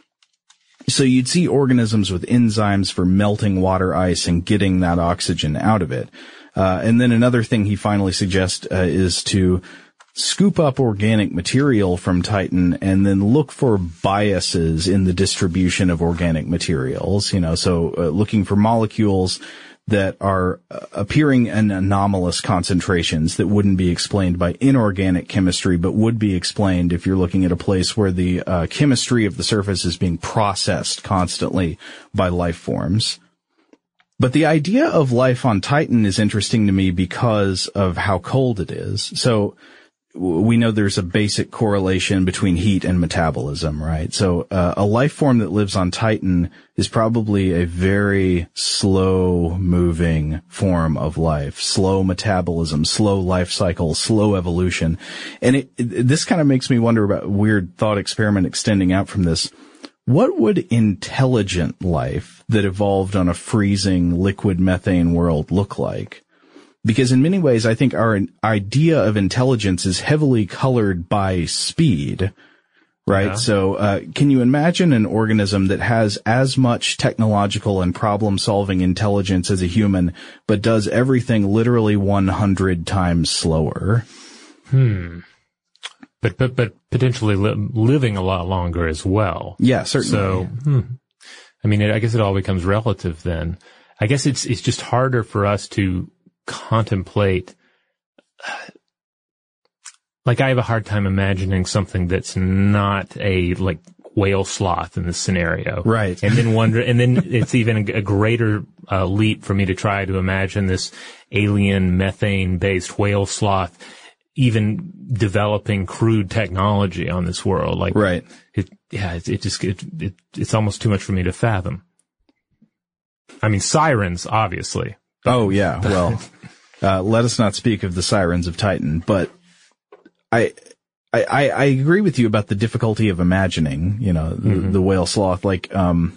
So you'd see organisms with enzymes for melting water ice and getting that oxygen out of it. Uh, and then another thing he finally suggests, uh, is to scoop up organic material from Titan and then look for biases in the distribution of organic materials, you know, so uh, looking for molecules that are uh, appearing in anomalous concentrations that wouldn't be explained by inorganic chemistry, but would be explained if you're looking at a place where the uh, chemistry of the surface is being processed constantly by life forms. But the idea of life on Titan is interesting to me because of how cold it is. So we know there's a basic correlation between heat and metabolism, right? So uh, a life form that lives on Titan is probably a very slow-moving form of life, slow metabolism, slow life cycle, slow evolution. And it, it, this kind of makes me wonder about a weird thought experiment extending out from this. What would intelligent life that evolved on a freezing liquid methane world look like? Because in many ways, I think our idea of intelligence is heavily colored by speed, right? Yeah. So, uh, can you imagine an organism that has as much technological and problem-solving intelligence as a human, but does everything literally one hundred times slower? Hmm. But, but, but potentially li- living a lot longer as well. Yeah, certainly. So, hmm. I mean, it, I guess it all becomes relative then. I guess it's, it's just harder for us to contemplate, like I have a hard time imagining something that's not a, like, whale sloth in this scenario. Right. And then wonder, and then it's even a, a greater uh, leap for me to try to imagine this alien methane-based whale sloth even developing crude technology on this world. Like, right. It, yeah, it, it just, it, it, it's almost too much for me to fathom. I mean, sirens, obviously. Oh, yeah. Well, uh, let us not speak of the sirens of Titan, but I, I, I agree with you about the difficulty of imagining, you know, mm-hmm. the, the whale sloth. Like, um,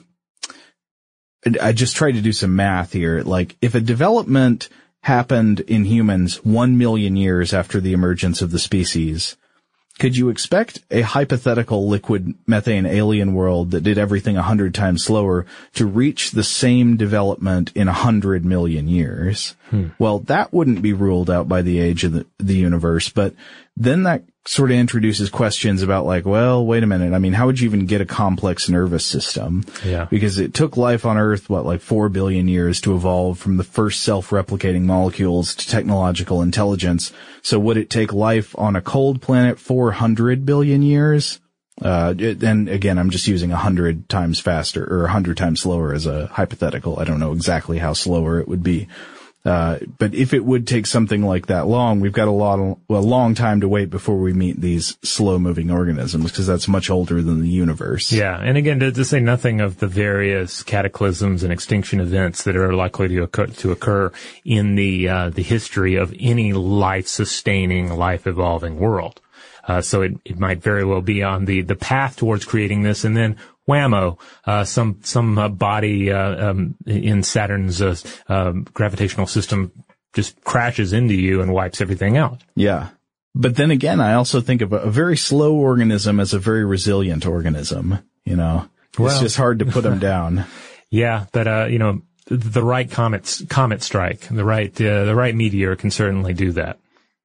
I just tried to do some math here. Like, if a development happened in humans one million years after the emergence of the species, could you expect a hypothetical liquid methane alien world that did everything a hundred times slower to reach the same development in a hundred million years? Hmm. Well, that wouldn't be ruled out by the age of the, the universe, but then that sort of introduces questions about like, well, wait a minute. I mean, how would you even get a complex nervous system? Yeah. Because it took life on Earth, what, like four billion years to evolve from the first self-replicating molecules to technological intelligence. So would it take life on a cold planet four hundred billion years? Uh, and again, I'm just using a hundred times faster or a hundred times slower as a hypothetical. I don't know exactly how slower it would be. Uh, but if it would take something like that long, we've got a lot of, well, a long time to wait before we meet these slow-moving organisms, because that's much older than the universe. Yeah, and again, to, to say nothing of the various cataclysms and extinction events that are likely to occur, to occur in the uh, the history of any life-sustaining, life-evolving world. Uh, so it, it might very well be on the, the path towards creating this, and then whammo, uh, some, some, uh, body, uh, um, in Saturn's, uh, um, gravitational system just crashes into you and wipes everything out. Yeah. But then again, I also think of a, a very slow organism as a very resilient organism, you know. It's well, just hard to put them down. Yeah, but, uh, you know, the right comet, comet strike, the right, uh, the right meteor can certainly do that.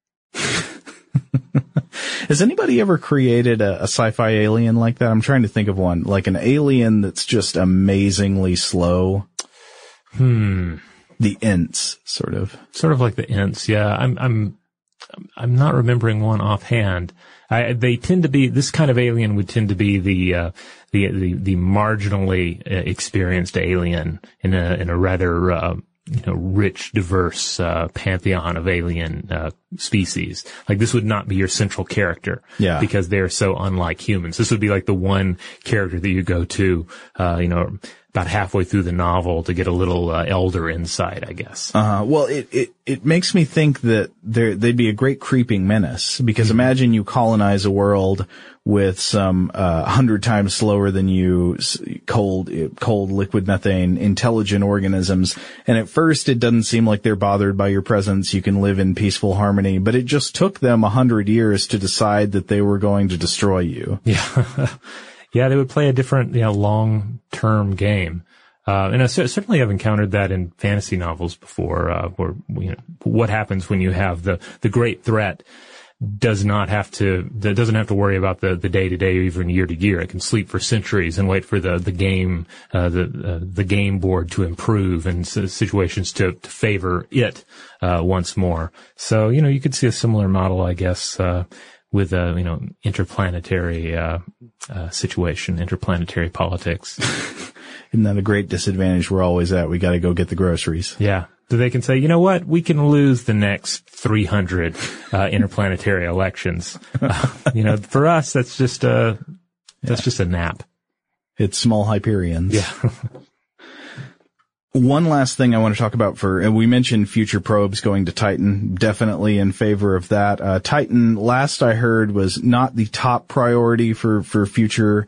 Has anybody ever created a, a sci-fi alien like that? I'm trying to think of one, like an alien that's just amazingly slow. Hmm. The Ents, sort of. Sort of like the Ents, yeah. I'm, I'm, I'm not remembering one offhand. I, they tend to be, this kind of alien would tend to be the, uh, the, the, the marginally uh, experienced alien in a, in a rather, uh, you know, rich, diverse, uh, pantheon of alien, uh, species. Like, this would not be your central character. Yeah. Because they're so unlike humans. This would be like the one character that you go to, uh, you know, about halfway through the novel to get a little, uh, elder insight, I guess. Uh, well, it, it, it makes me think that there, they'd be a great creeping menace, because mm-hmm. imagine you colonize a world with some, uh, hundred times slower than you, cold, cold liquid methane, intelligent organisms. And at first it doesn't seem like they're bothered by your presence. You can live in peaceful harmony, but it just took them a hundred years to decide that they were going to destroy you. Yeah. Yeah, they would play a different, you know, long-term game. Uh, and I c- certainly have encountered that in fantasy novels before, uh, where, you know, what happens when you have the, the great threat does not have to, doesn't have to worry about the, the day to day or even year to year. It can sleep for centuries and wait for the, the game, uh, the, uh, the game board to improve and s- situations to, to favor it, uh, once more. So, you know, you could see a similar model, I guess, uh, with a, you know, interplanetary, uh, uh, situation, interplanetary politics. Isn't that a great disadvantage we're always at? We gotta go get the groceries. Yeah. So they can say, you know what? We can lose the next three hundred, uh, interplanetary elections. Uh, you know, for us, that's just a, that's yeah. just a nap. It's small Hyperions. Yeah. One last thing I want to talk about for, and we mentioned future probes going to Titan, definitely in favor of that. Uh, Titan, last I heard, was not the top priority for, for future,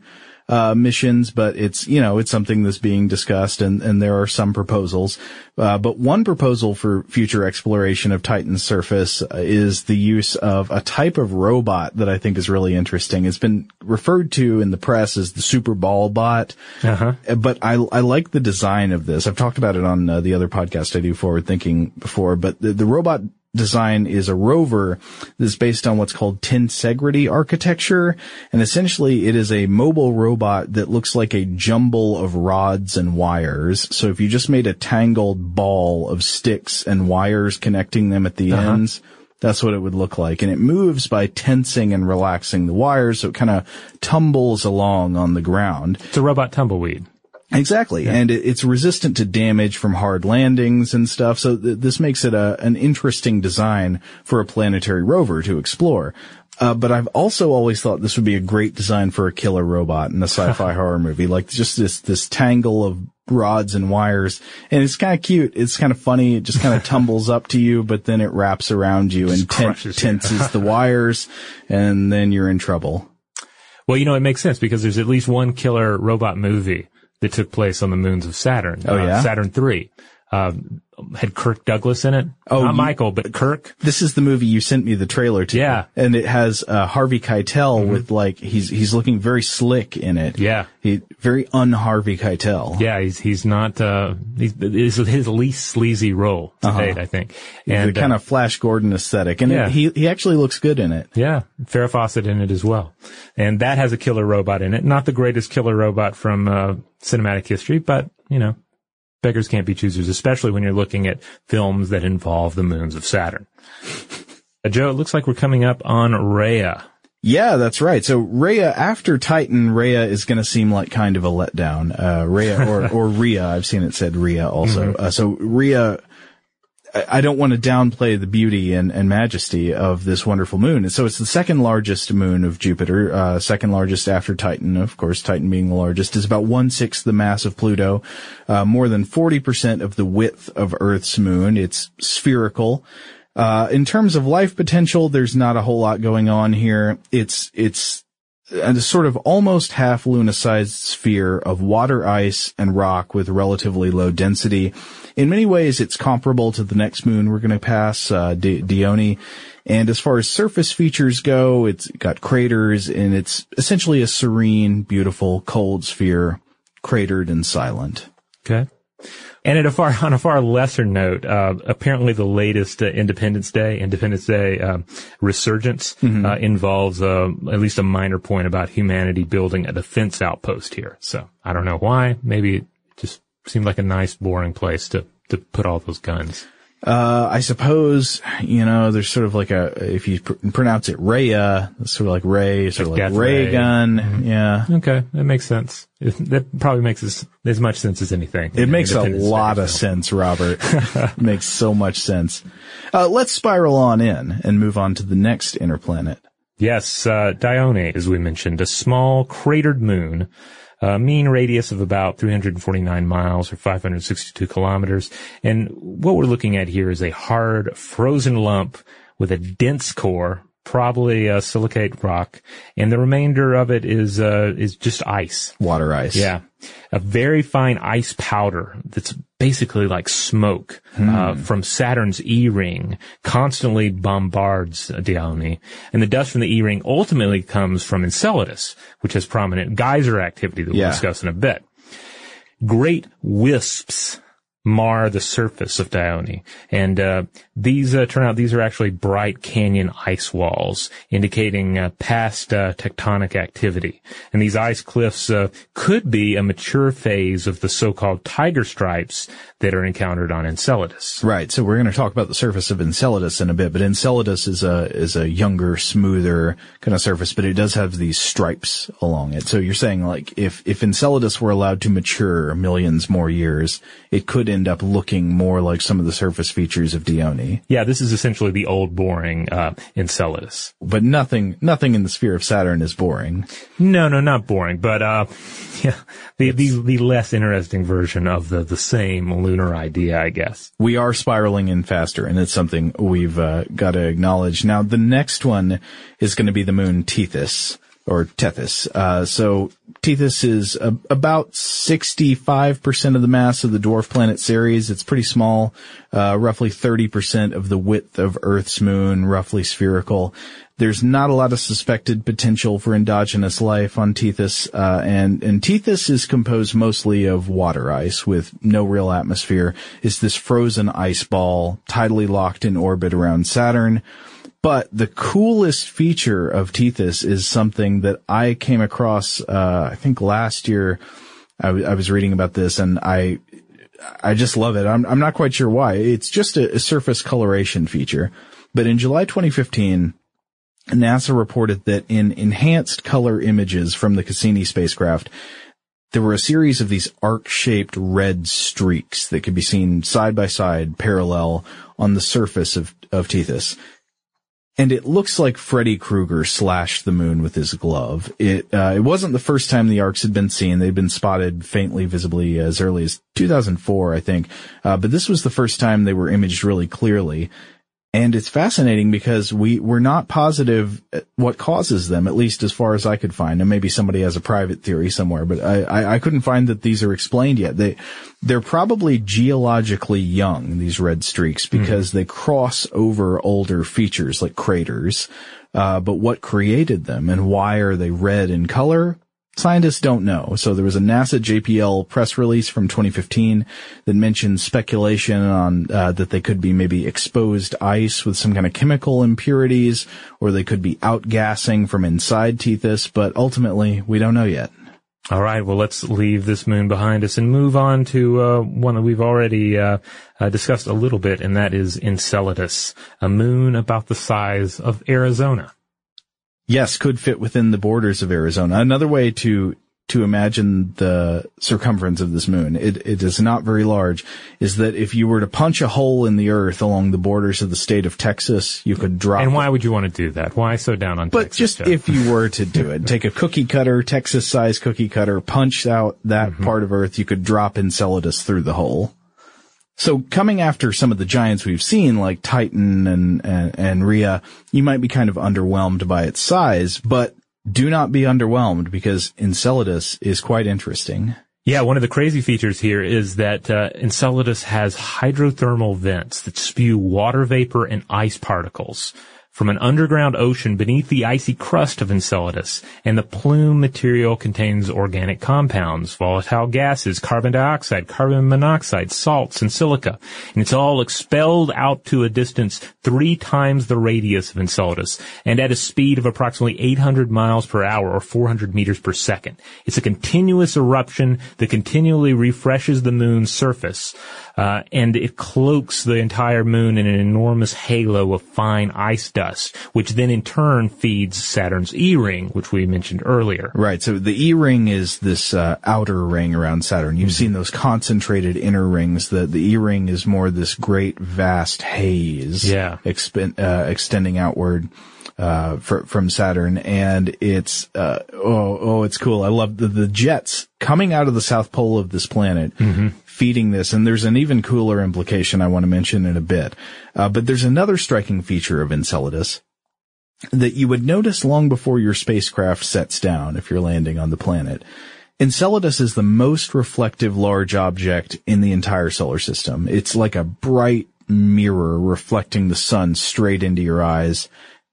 uh, missions, but it's, you know, it's something that's being discussed, and, and there are some proposals. Uh, but one proposal for future exploration of Titan's surface uh, is the use of a type of robot that I think is really interesting. It's been referred to in the press as the Super Ball Bot, uh-huh. but I, I like the design of this. I've talked about it on uh, the other podcast I do, Forward Thinking, before, but the, the robot design is a rover that's based on what's called tensegrity architecture, and essentially it is a mobile robot that looks like a jumble of rods and wires. So if you just made a tangled ball of sticks and wires connecting them at the uh-huh. ends, that's what it would look like. And it moves by tensing and relaxing the wires, so it kind of tumbles along on the ground. It's a robot tumbleweed. Exactly. Yeah. And it, it's resistant to damage from hard landings and stuff. So th- this makes it a, an interesting design for a planetary rover to explore. Uh, but I've also always thought this would be a great design for a killer robot in a sci-fi horror movie. Like just this, this tangle of rods and wires. And it's kind of cute. It's kind of funny. It just kind of tumbles up to you, but then it wraps around you and ten- tenses the wires, and then you're in trouble. Well, you know, it makes sense because there's at least one killer robot movie that took place on the moons of Saturn. Oh, yeah? Uh, Saturn three. Uh, had Kirk Douglas in it. Oh, Not you, Michael, but Kirk. This is the movie you sent me the trailer to. Yeah. And it has, uh, Harvey Keitel mm-hmm. with like, he's, he's looking very slick in it. Yeah. He, very un-Harvey Keitel. Yeah, he's, he's not, uh, he's, it's his least sleazy role to uh-huh. date, I think. And the kind uh, of Flash Gordon aesthetic. And yeah. it, he, he actually looks good in it. Yeah. Farrah Fawcett in it as well. And that has a killer robot in it. Not the greatest killer robot from, uh, cinematic history, but, you know, beggars can't be choosers, especially when you're looking at films that involve the moons of Saturn. Uh, Joe, it looks like we're coming up on Rhea. Yeah, that's right. So Rhea, after Titan, Rhea is going to seem like kind of a letdown. Uh, Rhea or, or Rhea, I've seen it said Rhea also. Mm-hmm. Uh, so Rhea, I don't want to downplay the beauty and, and majesty of this wonderful moon. And so it's the second largest moon of Jupiter, uh, second largest after Titan. Of course, Titan being the largest is about one-sixth the mass of Pluto, uh, more than forty percent of the width of Earth's moon. It's spherical. Uh, in terms of life potential, there's not a whole lot going on here. It's, it's a sort of almost half Luna-sized sphere of water, ice, and rock with relatively low density. In many ways, it's comparable to the next moon we're going to pass, uh, D- Dione. And as far as surface features go, it's got craters, and it's essentially a serene, beautiful, cold sphere, cratered and silent. Okay. And at a far, on a far lesser note, uh, apparently the latest uh, Independence Day, Independence Day, uh, resurgence, mm-hmm. uh, involves, uh, at least a minor point about humanity building a defense outpost here. So I don't know why. Maybe it just seemed like a nice, boring place to, to put all those guns. Uh, I suppose, you know, there's sort of like a, if you pr- pronounce it Rhea, it's sort of like Ray, sort like of like ray, ray gun. Mm-hmm. Yeah. Okay. That makes sense. It, that probably makes as, as much sense as anything. It makes a lot of sense, Robert. It makes so much sense. Uh, let's spiral on in and move on to the next inner planet. Yes, uh, Dione, as we mentioned, a small cratered moon. A mean radius of about three hundred forty-nine miles or five hundred sixty-two kilometers. And what we're looking at here is a hard, frozen lump with a dense core, probably a silicate rock, and the remainder of it is uh is just ice. Water ice. Yeah. A very fine ice powder that's basically like smoke hmm. uh from Saturn's E-ring constantly bombards Dione. And the dust from the E-ring ultimately comes from Enceladus, which has prominent geyser activity that we'll yeah. discuss in a bit. Great wisps mar the surface of Dione. And uh these uh, turn out these are actually bright canyon ice walls indicating uh, past uh, tectonic activity. And these ice cliffs uh, could be a mature phase of the so-called tiger stripes that are encountered on Enceladus. Right. So we're going to talk about the surface of Enceladus in a bit, but Enceladus is a is a younger, smoother kind of surface, but it does have these stripes along it. So you're saying like if if Enceladus were allowed to mature millions more years, it could end up looking more like some of the surface features of Dione. Yeah, this is essentially the old boring uh Enceladus. But nothing nothing in the sphere of Saturn is boring. No, no, not boring, but uh yeah, the the, the less interesting version of the the same lunar idea, I guess. We are spiraling in faster, and it's something we've uh, got to acknowledge. Now, the next one is going to be the moon Tethys. or Tethys. Uh, so Tethys is a, about sixty-five percent of the mass of the dwarf planet Ceres. It's pretty small, uh, roughly thirty percent of the width of Earth's moon, roughly spherical. There's not a lot of suspected potential for endogenous life on Tethys, uh, and, and Tethys is composed mostly of water ice with no real atmosphere. It's this frozen ice ball tidally locked in orbit around Saturn. But the coolest feature of Tethys is something that I came across, uh, I think last year. I, w- I was reading about this, and I, I just love it. I'm, I'm not quite sure why. It's just a, a surface coloration feature. But in July twenty fifteen, NASA reported that in enhanced color images from the Cassini spacecraft, there were a series of these arc-shaped red streaks that could be seen side by side, parallel, on the surface of, of Tethys. And it looks like Freddy Krueger slashed the moon with his glove. It, uh, it wasn't the first time the arcs had been seen. They'd been spotted faintly visibly as early as two thousand four, I think. Uh, but this was the first time they were imaged really clearly. And it's fascinating because we, we're not positive what causes them, at least as far as I could find. And maybe somebody has a private theory somewhere, but I, I, I couldn't find that these are explained yet. They, they're probably geologically young, these red streaks, because mm-hmm. they cross over older features like craters. Uh, but what created them and why are they red in color? Scientists don't know. So there was a NASA J P L press release from twenty fifteen that mentioned speculation on uh, that they could be maybe exposed ice with some kind of chemical impurities, or they could be outgassing from inside Tethys, but ultimately we don't know yet. All right, well, let's leave this moon behind us and move on to uh, one that we've already uh, uh, discussed a little bit, and that is Enceladus, a moon about the size of Arizona. Yes, could fit within the borders of Arizona. Another way to to imagine the circumference of this moon, it, it is not very large, is that if you were to punch a hole in the earth along the borders of the state of Texas, you could drop And why it. would you want to do that? Why so down on but Texas? But just Jeff? if you were to do it, take a cookie cutter, Texas-sized cookie cutter, punch out that mm-hmm. part of Earth, you could drop Enceladus through the hole. So coming after some of the giants we've seen, like Titan and, and, and Rhea, you might be kind of underwhelmed by its size, but do not be underwhelmed because Enceladus is quite interesting. Yeah, one of the crazy features here is that uh, Enceladus has hydrothermal vents that spew water vapor and ice particles from an underground ocean beneath the icy crust of Enceladus, and the plume material contains organic compounds, volatile gases, carbon dioxide, carbon monoxide, salts, and silica. And it's all expelled out to a distance three times the radius of Enceladus, and at a speed of approximately eight hundred miles per hour or four hundred meters per second. It's a continuous eruption that continually refreshes the moon's surface, uh, and it cloaks the entire moon in an enormous halo of fine ice dust. Dust, which then in turn feeds Saturn's E-ring, which we mentioned earlier. Right. So the E-ring is this uh, outer ring around Saturn. You've mm-hmm. seen those concentrated inner rings. The the E-ring is more this great vast haze, yeah, exp- uh, extending outward uh for, from Saturn, and it's uh oh oh it's cool. I love the the jets coming out of the south pole of this planet. Mm-hmm. Feeding this, and there's an even cooler implication I want to mention in a bit. Uh, but there's another striking feature of Enceladus that you would notice long before your spacecraft sets down if you're landing on the planet. Enceladus is the most reflective large object in the entire solar system. It's like a bright mirror reflecting the sun straight into your eyes,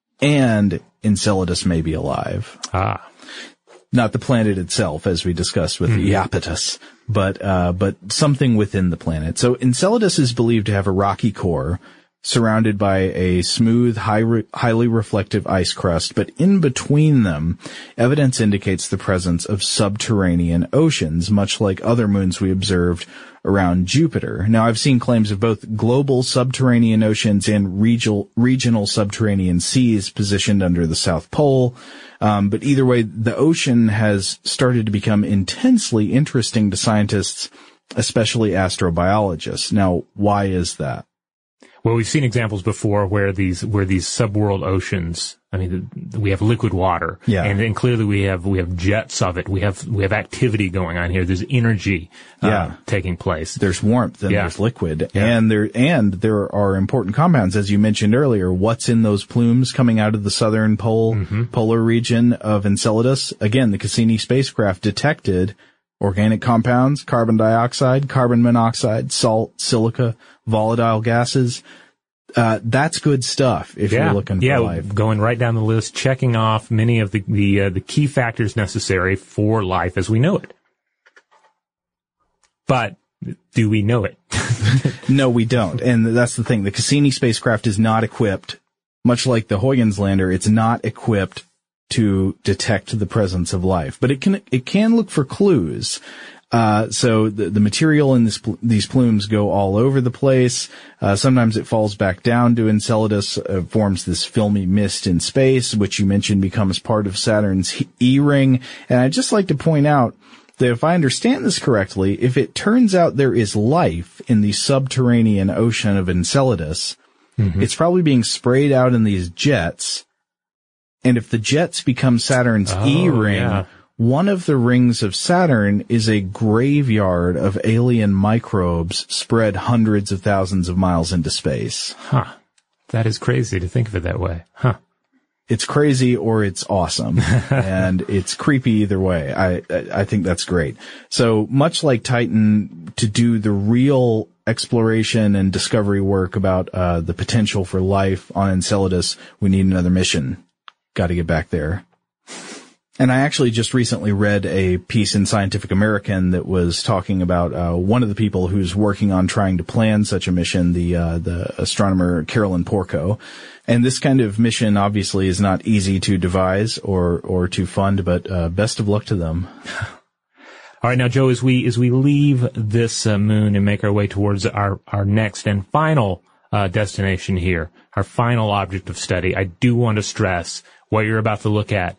and Enceladus may be alive. Ah. Not the planet itself, as we discussed with mm-hmm. Iapetus, but, uh, but something within the planet. So Enceladus is believed to have a rocky core surrounded by a smooth, high re- highly reflective ice crust, but in between them, evidence indicates the presence of subterranean oceans, much like other moons we observed around Jupiter. Now, I've seen claims of both global subterranean oceans and regional, regional subterranean seas positioned under the South Pole. Um, but either way, the ocean has started to become intensely interesting to scientists, especially astrobiologists. Now, why is that? Well, we've seen examples before where these where these subworld oceans. I mean, we have liquid water, yeah. and then clearly we have we have jets of it. We have we have activity going on here. There's energy uh, yeah. taking place. There's warmth and yeah. there's liquid, yeah. and there and there are important compounds, as you mentioned earlier. What's in those plumes coming out of the southern pole mm-hmm. polar region of Enceladus? Again, the Cassini spacecraft detected organic compounds, carbon dioxide, carbon monoxide, salt, silica, volatile gases. Uh, that's good stuff if yeah. you're looking for yeah, life. Going right down the list, checking off many of the the, uh, the key factors necessary for life as we know it. But do we know it? No, we don't. And that's the thing. The Cassini spacecraft is not equipped, much like the Huygens lander, it's not equipped to detect the presence of life. But it can it can look for clues. Uh, so the, the material in this, these plumes go all over the place. Uh, sometimes it falls back down to Enceladus, uh, forms this filmy mist in space, which you mentioned becomes part of Saturn's E-ring. And I'd just like to point out that if I understand this correctly, if it turns out there is life in the subterranean ocean of Enceladus, mm-hmm. it's probably being sprayed out in these jets. And if the jets become Saturn's oh, E-ring, yeah. one of the rings of Saturn is a graveyard of alien microbes spread hundreds of thousands of miles into space. Huh. That is crazy to think of it that way. Huh. It's crazy or it's awesome. And it's creepy either way. I, I think that's great. So much like Titan, to do the real exploration and discovery work about uh the potential for life on Enceladus, we need another mission. Got to get back there. And I actually just recently read a piece in Scientific American that was talking about uh one of the people who's working on trying to plan such a mission, the uh the astronomer Carolyn Porco. And this kind of mission obviously is not easy to devise or or to fund, but uh best of luck to them. All right, now Joe, as we as we leave this uh, moon and make our way towards our our next and final uh destination here, our final object of study, I do want to stress what you're about to look at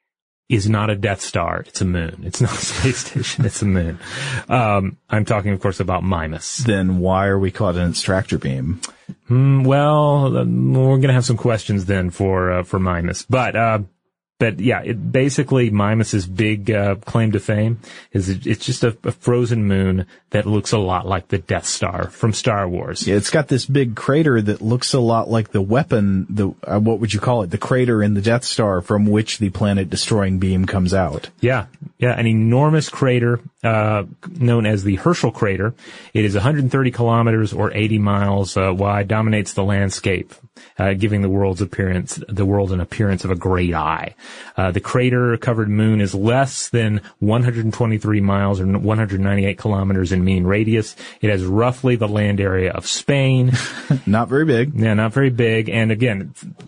is not a Death Star. It's a moon. It's not a space station. It's a moon. Um, I'm talking, of course, about Mimas. Then why are we called an extractor beam? Mm, well, um, we're going to have some questions then for, uh, for Mimas. But, uh, but yeah, it, basically Mimas's big, uh, claim to fame is it, it's just a, a frozen moon that looks a lot like the Death Star from Star Wars. Yeah, it's got this big crater that looks a lot like the weapon, the, uh, what would you call it? The crater in the Death Star from which the planet destroying beam comes out. Yeah. Yeah. An enormous crater, uh, known as the Herschel crater. It is one hundred thirty kilometers or eighty miles, uh, wide, dominates the landscape, uh, giving the world's appearance, the world an appearance of a great eye. Uh, the crater-covered moon is less than one hundred twenty-three miles or one hundred ninety-eight kilometers in mean radius. It has roughly the land area of Spain. Not very big. Yeah, not very big. And again,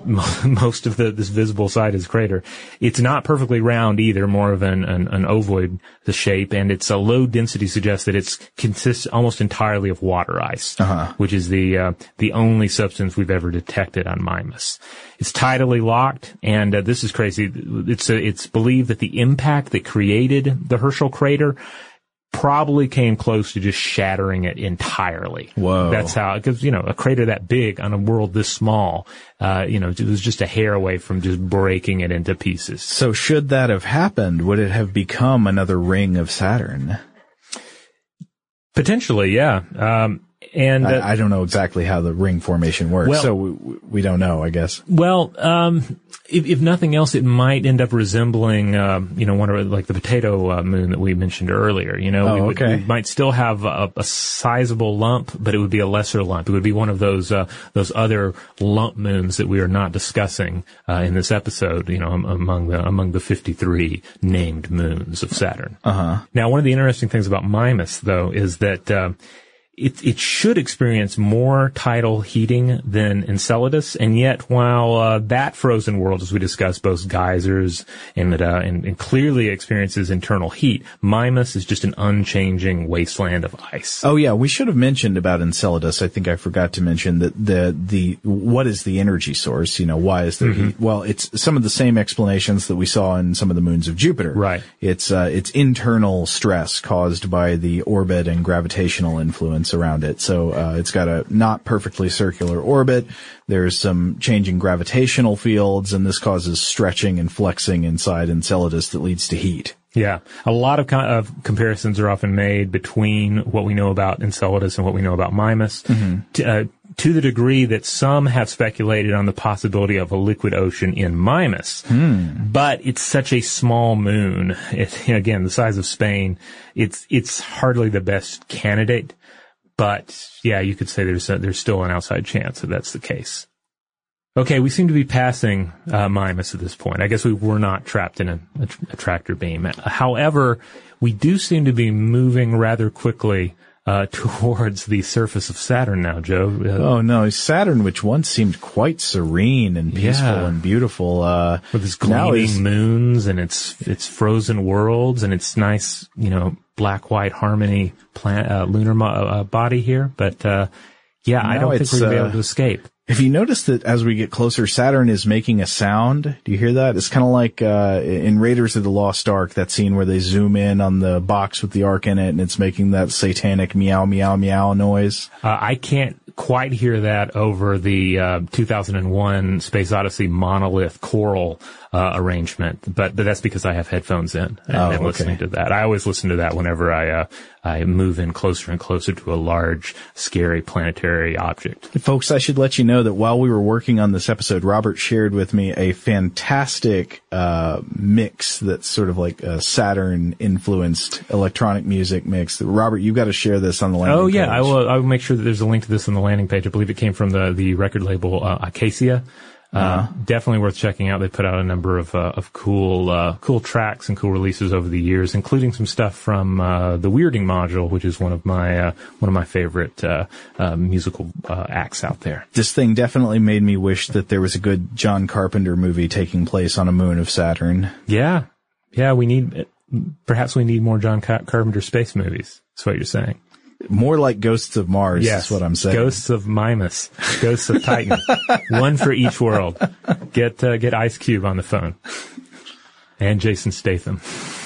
most of the, this visible side is crater. It's not perfectly round either, more of an, an, an ovoid, the shape, and its a low density suggests that it consists almost entirely of water ice, uh-huh. which is the, uh, the only substance we've ever detected on Mimas. It's tidally locked, and uh, this is crazy. It's uh, it's believed that the impact that created the Herschel crater probably came close to just shattering it entirely. Whoa. That's how, because, you know, a crater that big on a world this small, uh, you know, it was just a hair away from just breaking it into pieces. So should that have happened, would it have become another ring of Saturn? Potentially, yeah. Um, And uh, I, I don't know exactly how the ring formation works, well, so we, we don't know, I guess. Well, um, if, if nothing else, it might end up resembling, uh, you know, one of like the potato uh, moon that we mentioned earlier. You know, oh, we, would, okay. we might still have a, a sizable lump, but it would be a lesser lump. It would be one of those uh, those other lump moons that we are not discussing uh, in this episode. You know, among the among the fifty-three named moons of Saturn. Uh huh. Now, one of the interesting things about Mimas, though, is that uh, It, it should experience more tidal heating than Enceladus, and yet while uh, that frozen world, as we discussed, boasts geysers and, uh, and, and clearly experiences internal heat, Mimas is just an unchanging wasteland of ice. Oh yeah, we should have mentioned about Enceladus. I think I forgot to mention that the the what is the energy source? You know, why is there mm-hmm. heat? Well, it's some of the same explanations that we saw in some of the moons of Jupiter. Right. It's uh, it's internal stress caused by the orbit and gravitational influence influence around it. So uh, it's got a not perfectly circular orbit. There's some changing gravitational fields, and this causes stretching and flexing inside Enceladus that leads to heat. Yeah. A lot of, com- of comparisons are often made between what we know about Enceladus and what we know about Mimas, mm-hmm. to, uh, to the degree that some have speculated on the possibility of a liquid ocean in Mimas. Hmm. But it's such a small moon. It, again, the size of Spain. It's, it's hardly the best candidate. But yeah, you could say there's a, there's still an outside chance that that's the case. Okay, we seem to be passing uh, Mimas at this point. I guess we were not trapped in a, a, a tractor beam. However, we do seem to be moving rather quickly uh, towards the surface of Saturn now, Joe. Uh, oh, no. Saturn, which once seemed quite serene and peaceful yeah. and beautiful. Uh, With its gleaming moons and its its frozen worlds and its nice, you know, black-white harmony plant, uh, lunar mo- uh, body here. But, uh, yeah, I don't think we're going to be able to escape. Have you noticed that as we get closer, Saturn is making a sound? Do you hear that? It's kind of like uh in Raiders of the Lost Ark, that scene where they zoom in on the box with the Ark in it, and it's making that satanic meow, meow, meow noise. Uh, I can't quite hear that over the uh two thousand one Space Odyssey monolith choral uh arrangement, but, but that's because I have headphones in and, oh, and listening okay. to that. I always listen to that whenever I uh I move in closer and closer to a large, scary planetary object. Folks, I should let you know that while we were working on this episode, Robert shared with me a fantastic uh mix that's sort of like a Saturn-influenced electronic music mix. Robert, you've got to share this on the landing Oh, page. yeah, I will I will make sure that there's a link to this on the landing page. I believe it came from the, the record label uh, Acacia. Uh, uh-huh. Definitely worth checking out. They put out a number of uh, of cool uh, cool tracks and cool releases over the years, including some stuff from uh, the Weirding Module, which is one of my uh, one of my favorite uh, uh, musical uh, acts out there. This thing definitely made me wish that there was a good John Carpenter movie taking place on a moon of Saturn. Yeah, yeah. We need perhaps we need more John Carpenter space movies. That's what you're saying. More like Ghosts of Mars, yes, is what I'm saying. Ghosts of Mimas, Ghosts of Titan, one for each world. Get uh, get Ice Cube on the phone, and Jason Statham.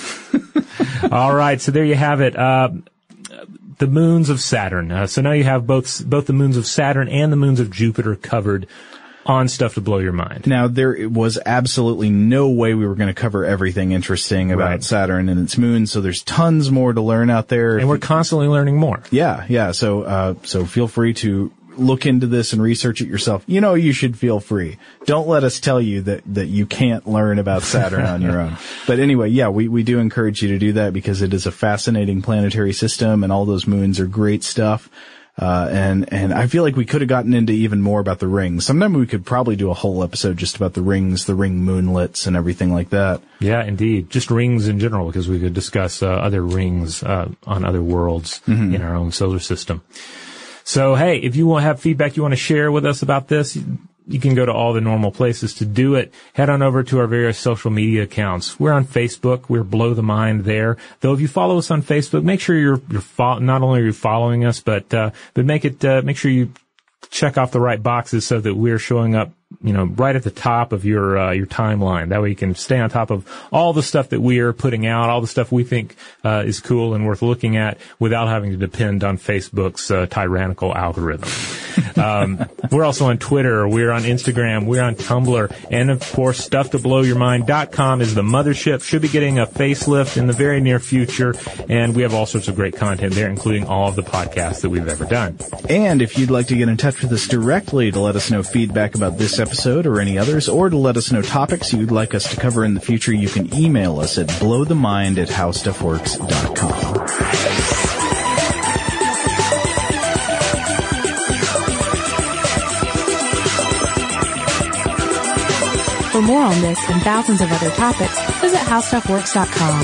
All right, so there you have it. Uh, the moons of Saturn. Uh, so now you have both both the moons of Saturn and the moons of Jupiter covered on Stuff to Blow Your Mind. Now, there was absolutely no way we were going to cover everything interesting about right. Saturn and its moons, so there's tons more to learn out there. And we're constantly learning more. Yeah, yeah, so uh so feel free to look into this and research it yourself. You know, you should feel free. Don't let us tell you that that you can't learn about Saturn on your own. But anyway, yeah, we we do encourage you to do that because it is a fascinating planetary system, and all those moons are great stuff. Uh, and, and I feel like we could have gotten into even more about the rings. Sometime we could probably do a whole episode just about the rings, the ring moonlets, and everything like that. Yeah, indeed. Just rings in general, because we could discuss uh, other rings uh, on other worlds mm-hmm. in our own solar system. So, hey, if you want to have feedback you want to share with us about this, you can go to all the normal places to do it. Head on over to our various social media accounts. We're on Facebook. We're Blow the Mind there. Though if you follow us on Facebook, make sure you're, you're fo- not only are you following us, but, uh, but make it, uh, make sure you check off the right boxes so that we're showing up, you know, right at the top of your, uh, your timeline. That way you can stay on top of all the stuff that we are putting out, all the stuff we think, uh, is cool and worth looking at without having to depend on Facebook's, uh, tyrannical algorithm. um, we're also on Twitter. We're on Instagram. We're on Tumblr. And of course, stuff to blow your mind dot com is the mothership. Should be getting a facelift in the very near future. And we have all sorts of great content there, including all of the podcasts that we've ever done. And if you'd like to get in touch with us directly to let us know feedback about this episode or any others, or to let us know topics you'd like us to cover in the future, you can email us at blowthemind at howstuffworks dot com. For more on this and thousands of other topics, visit how stuff works dot com.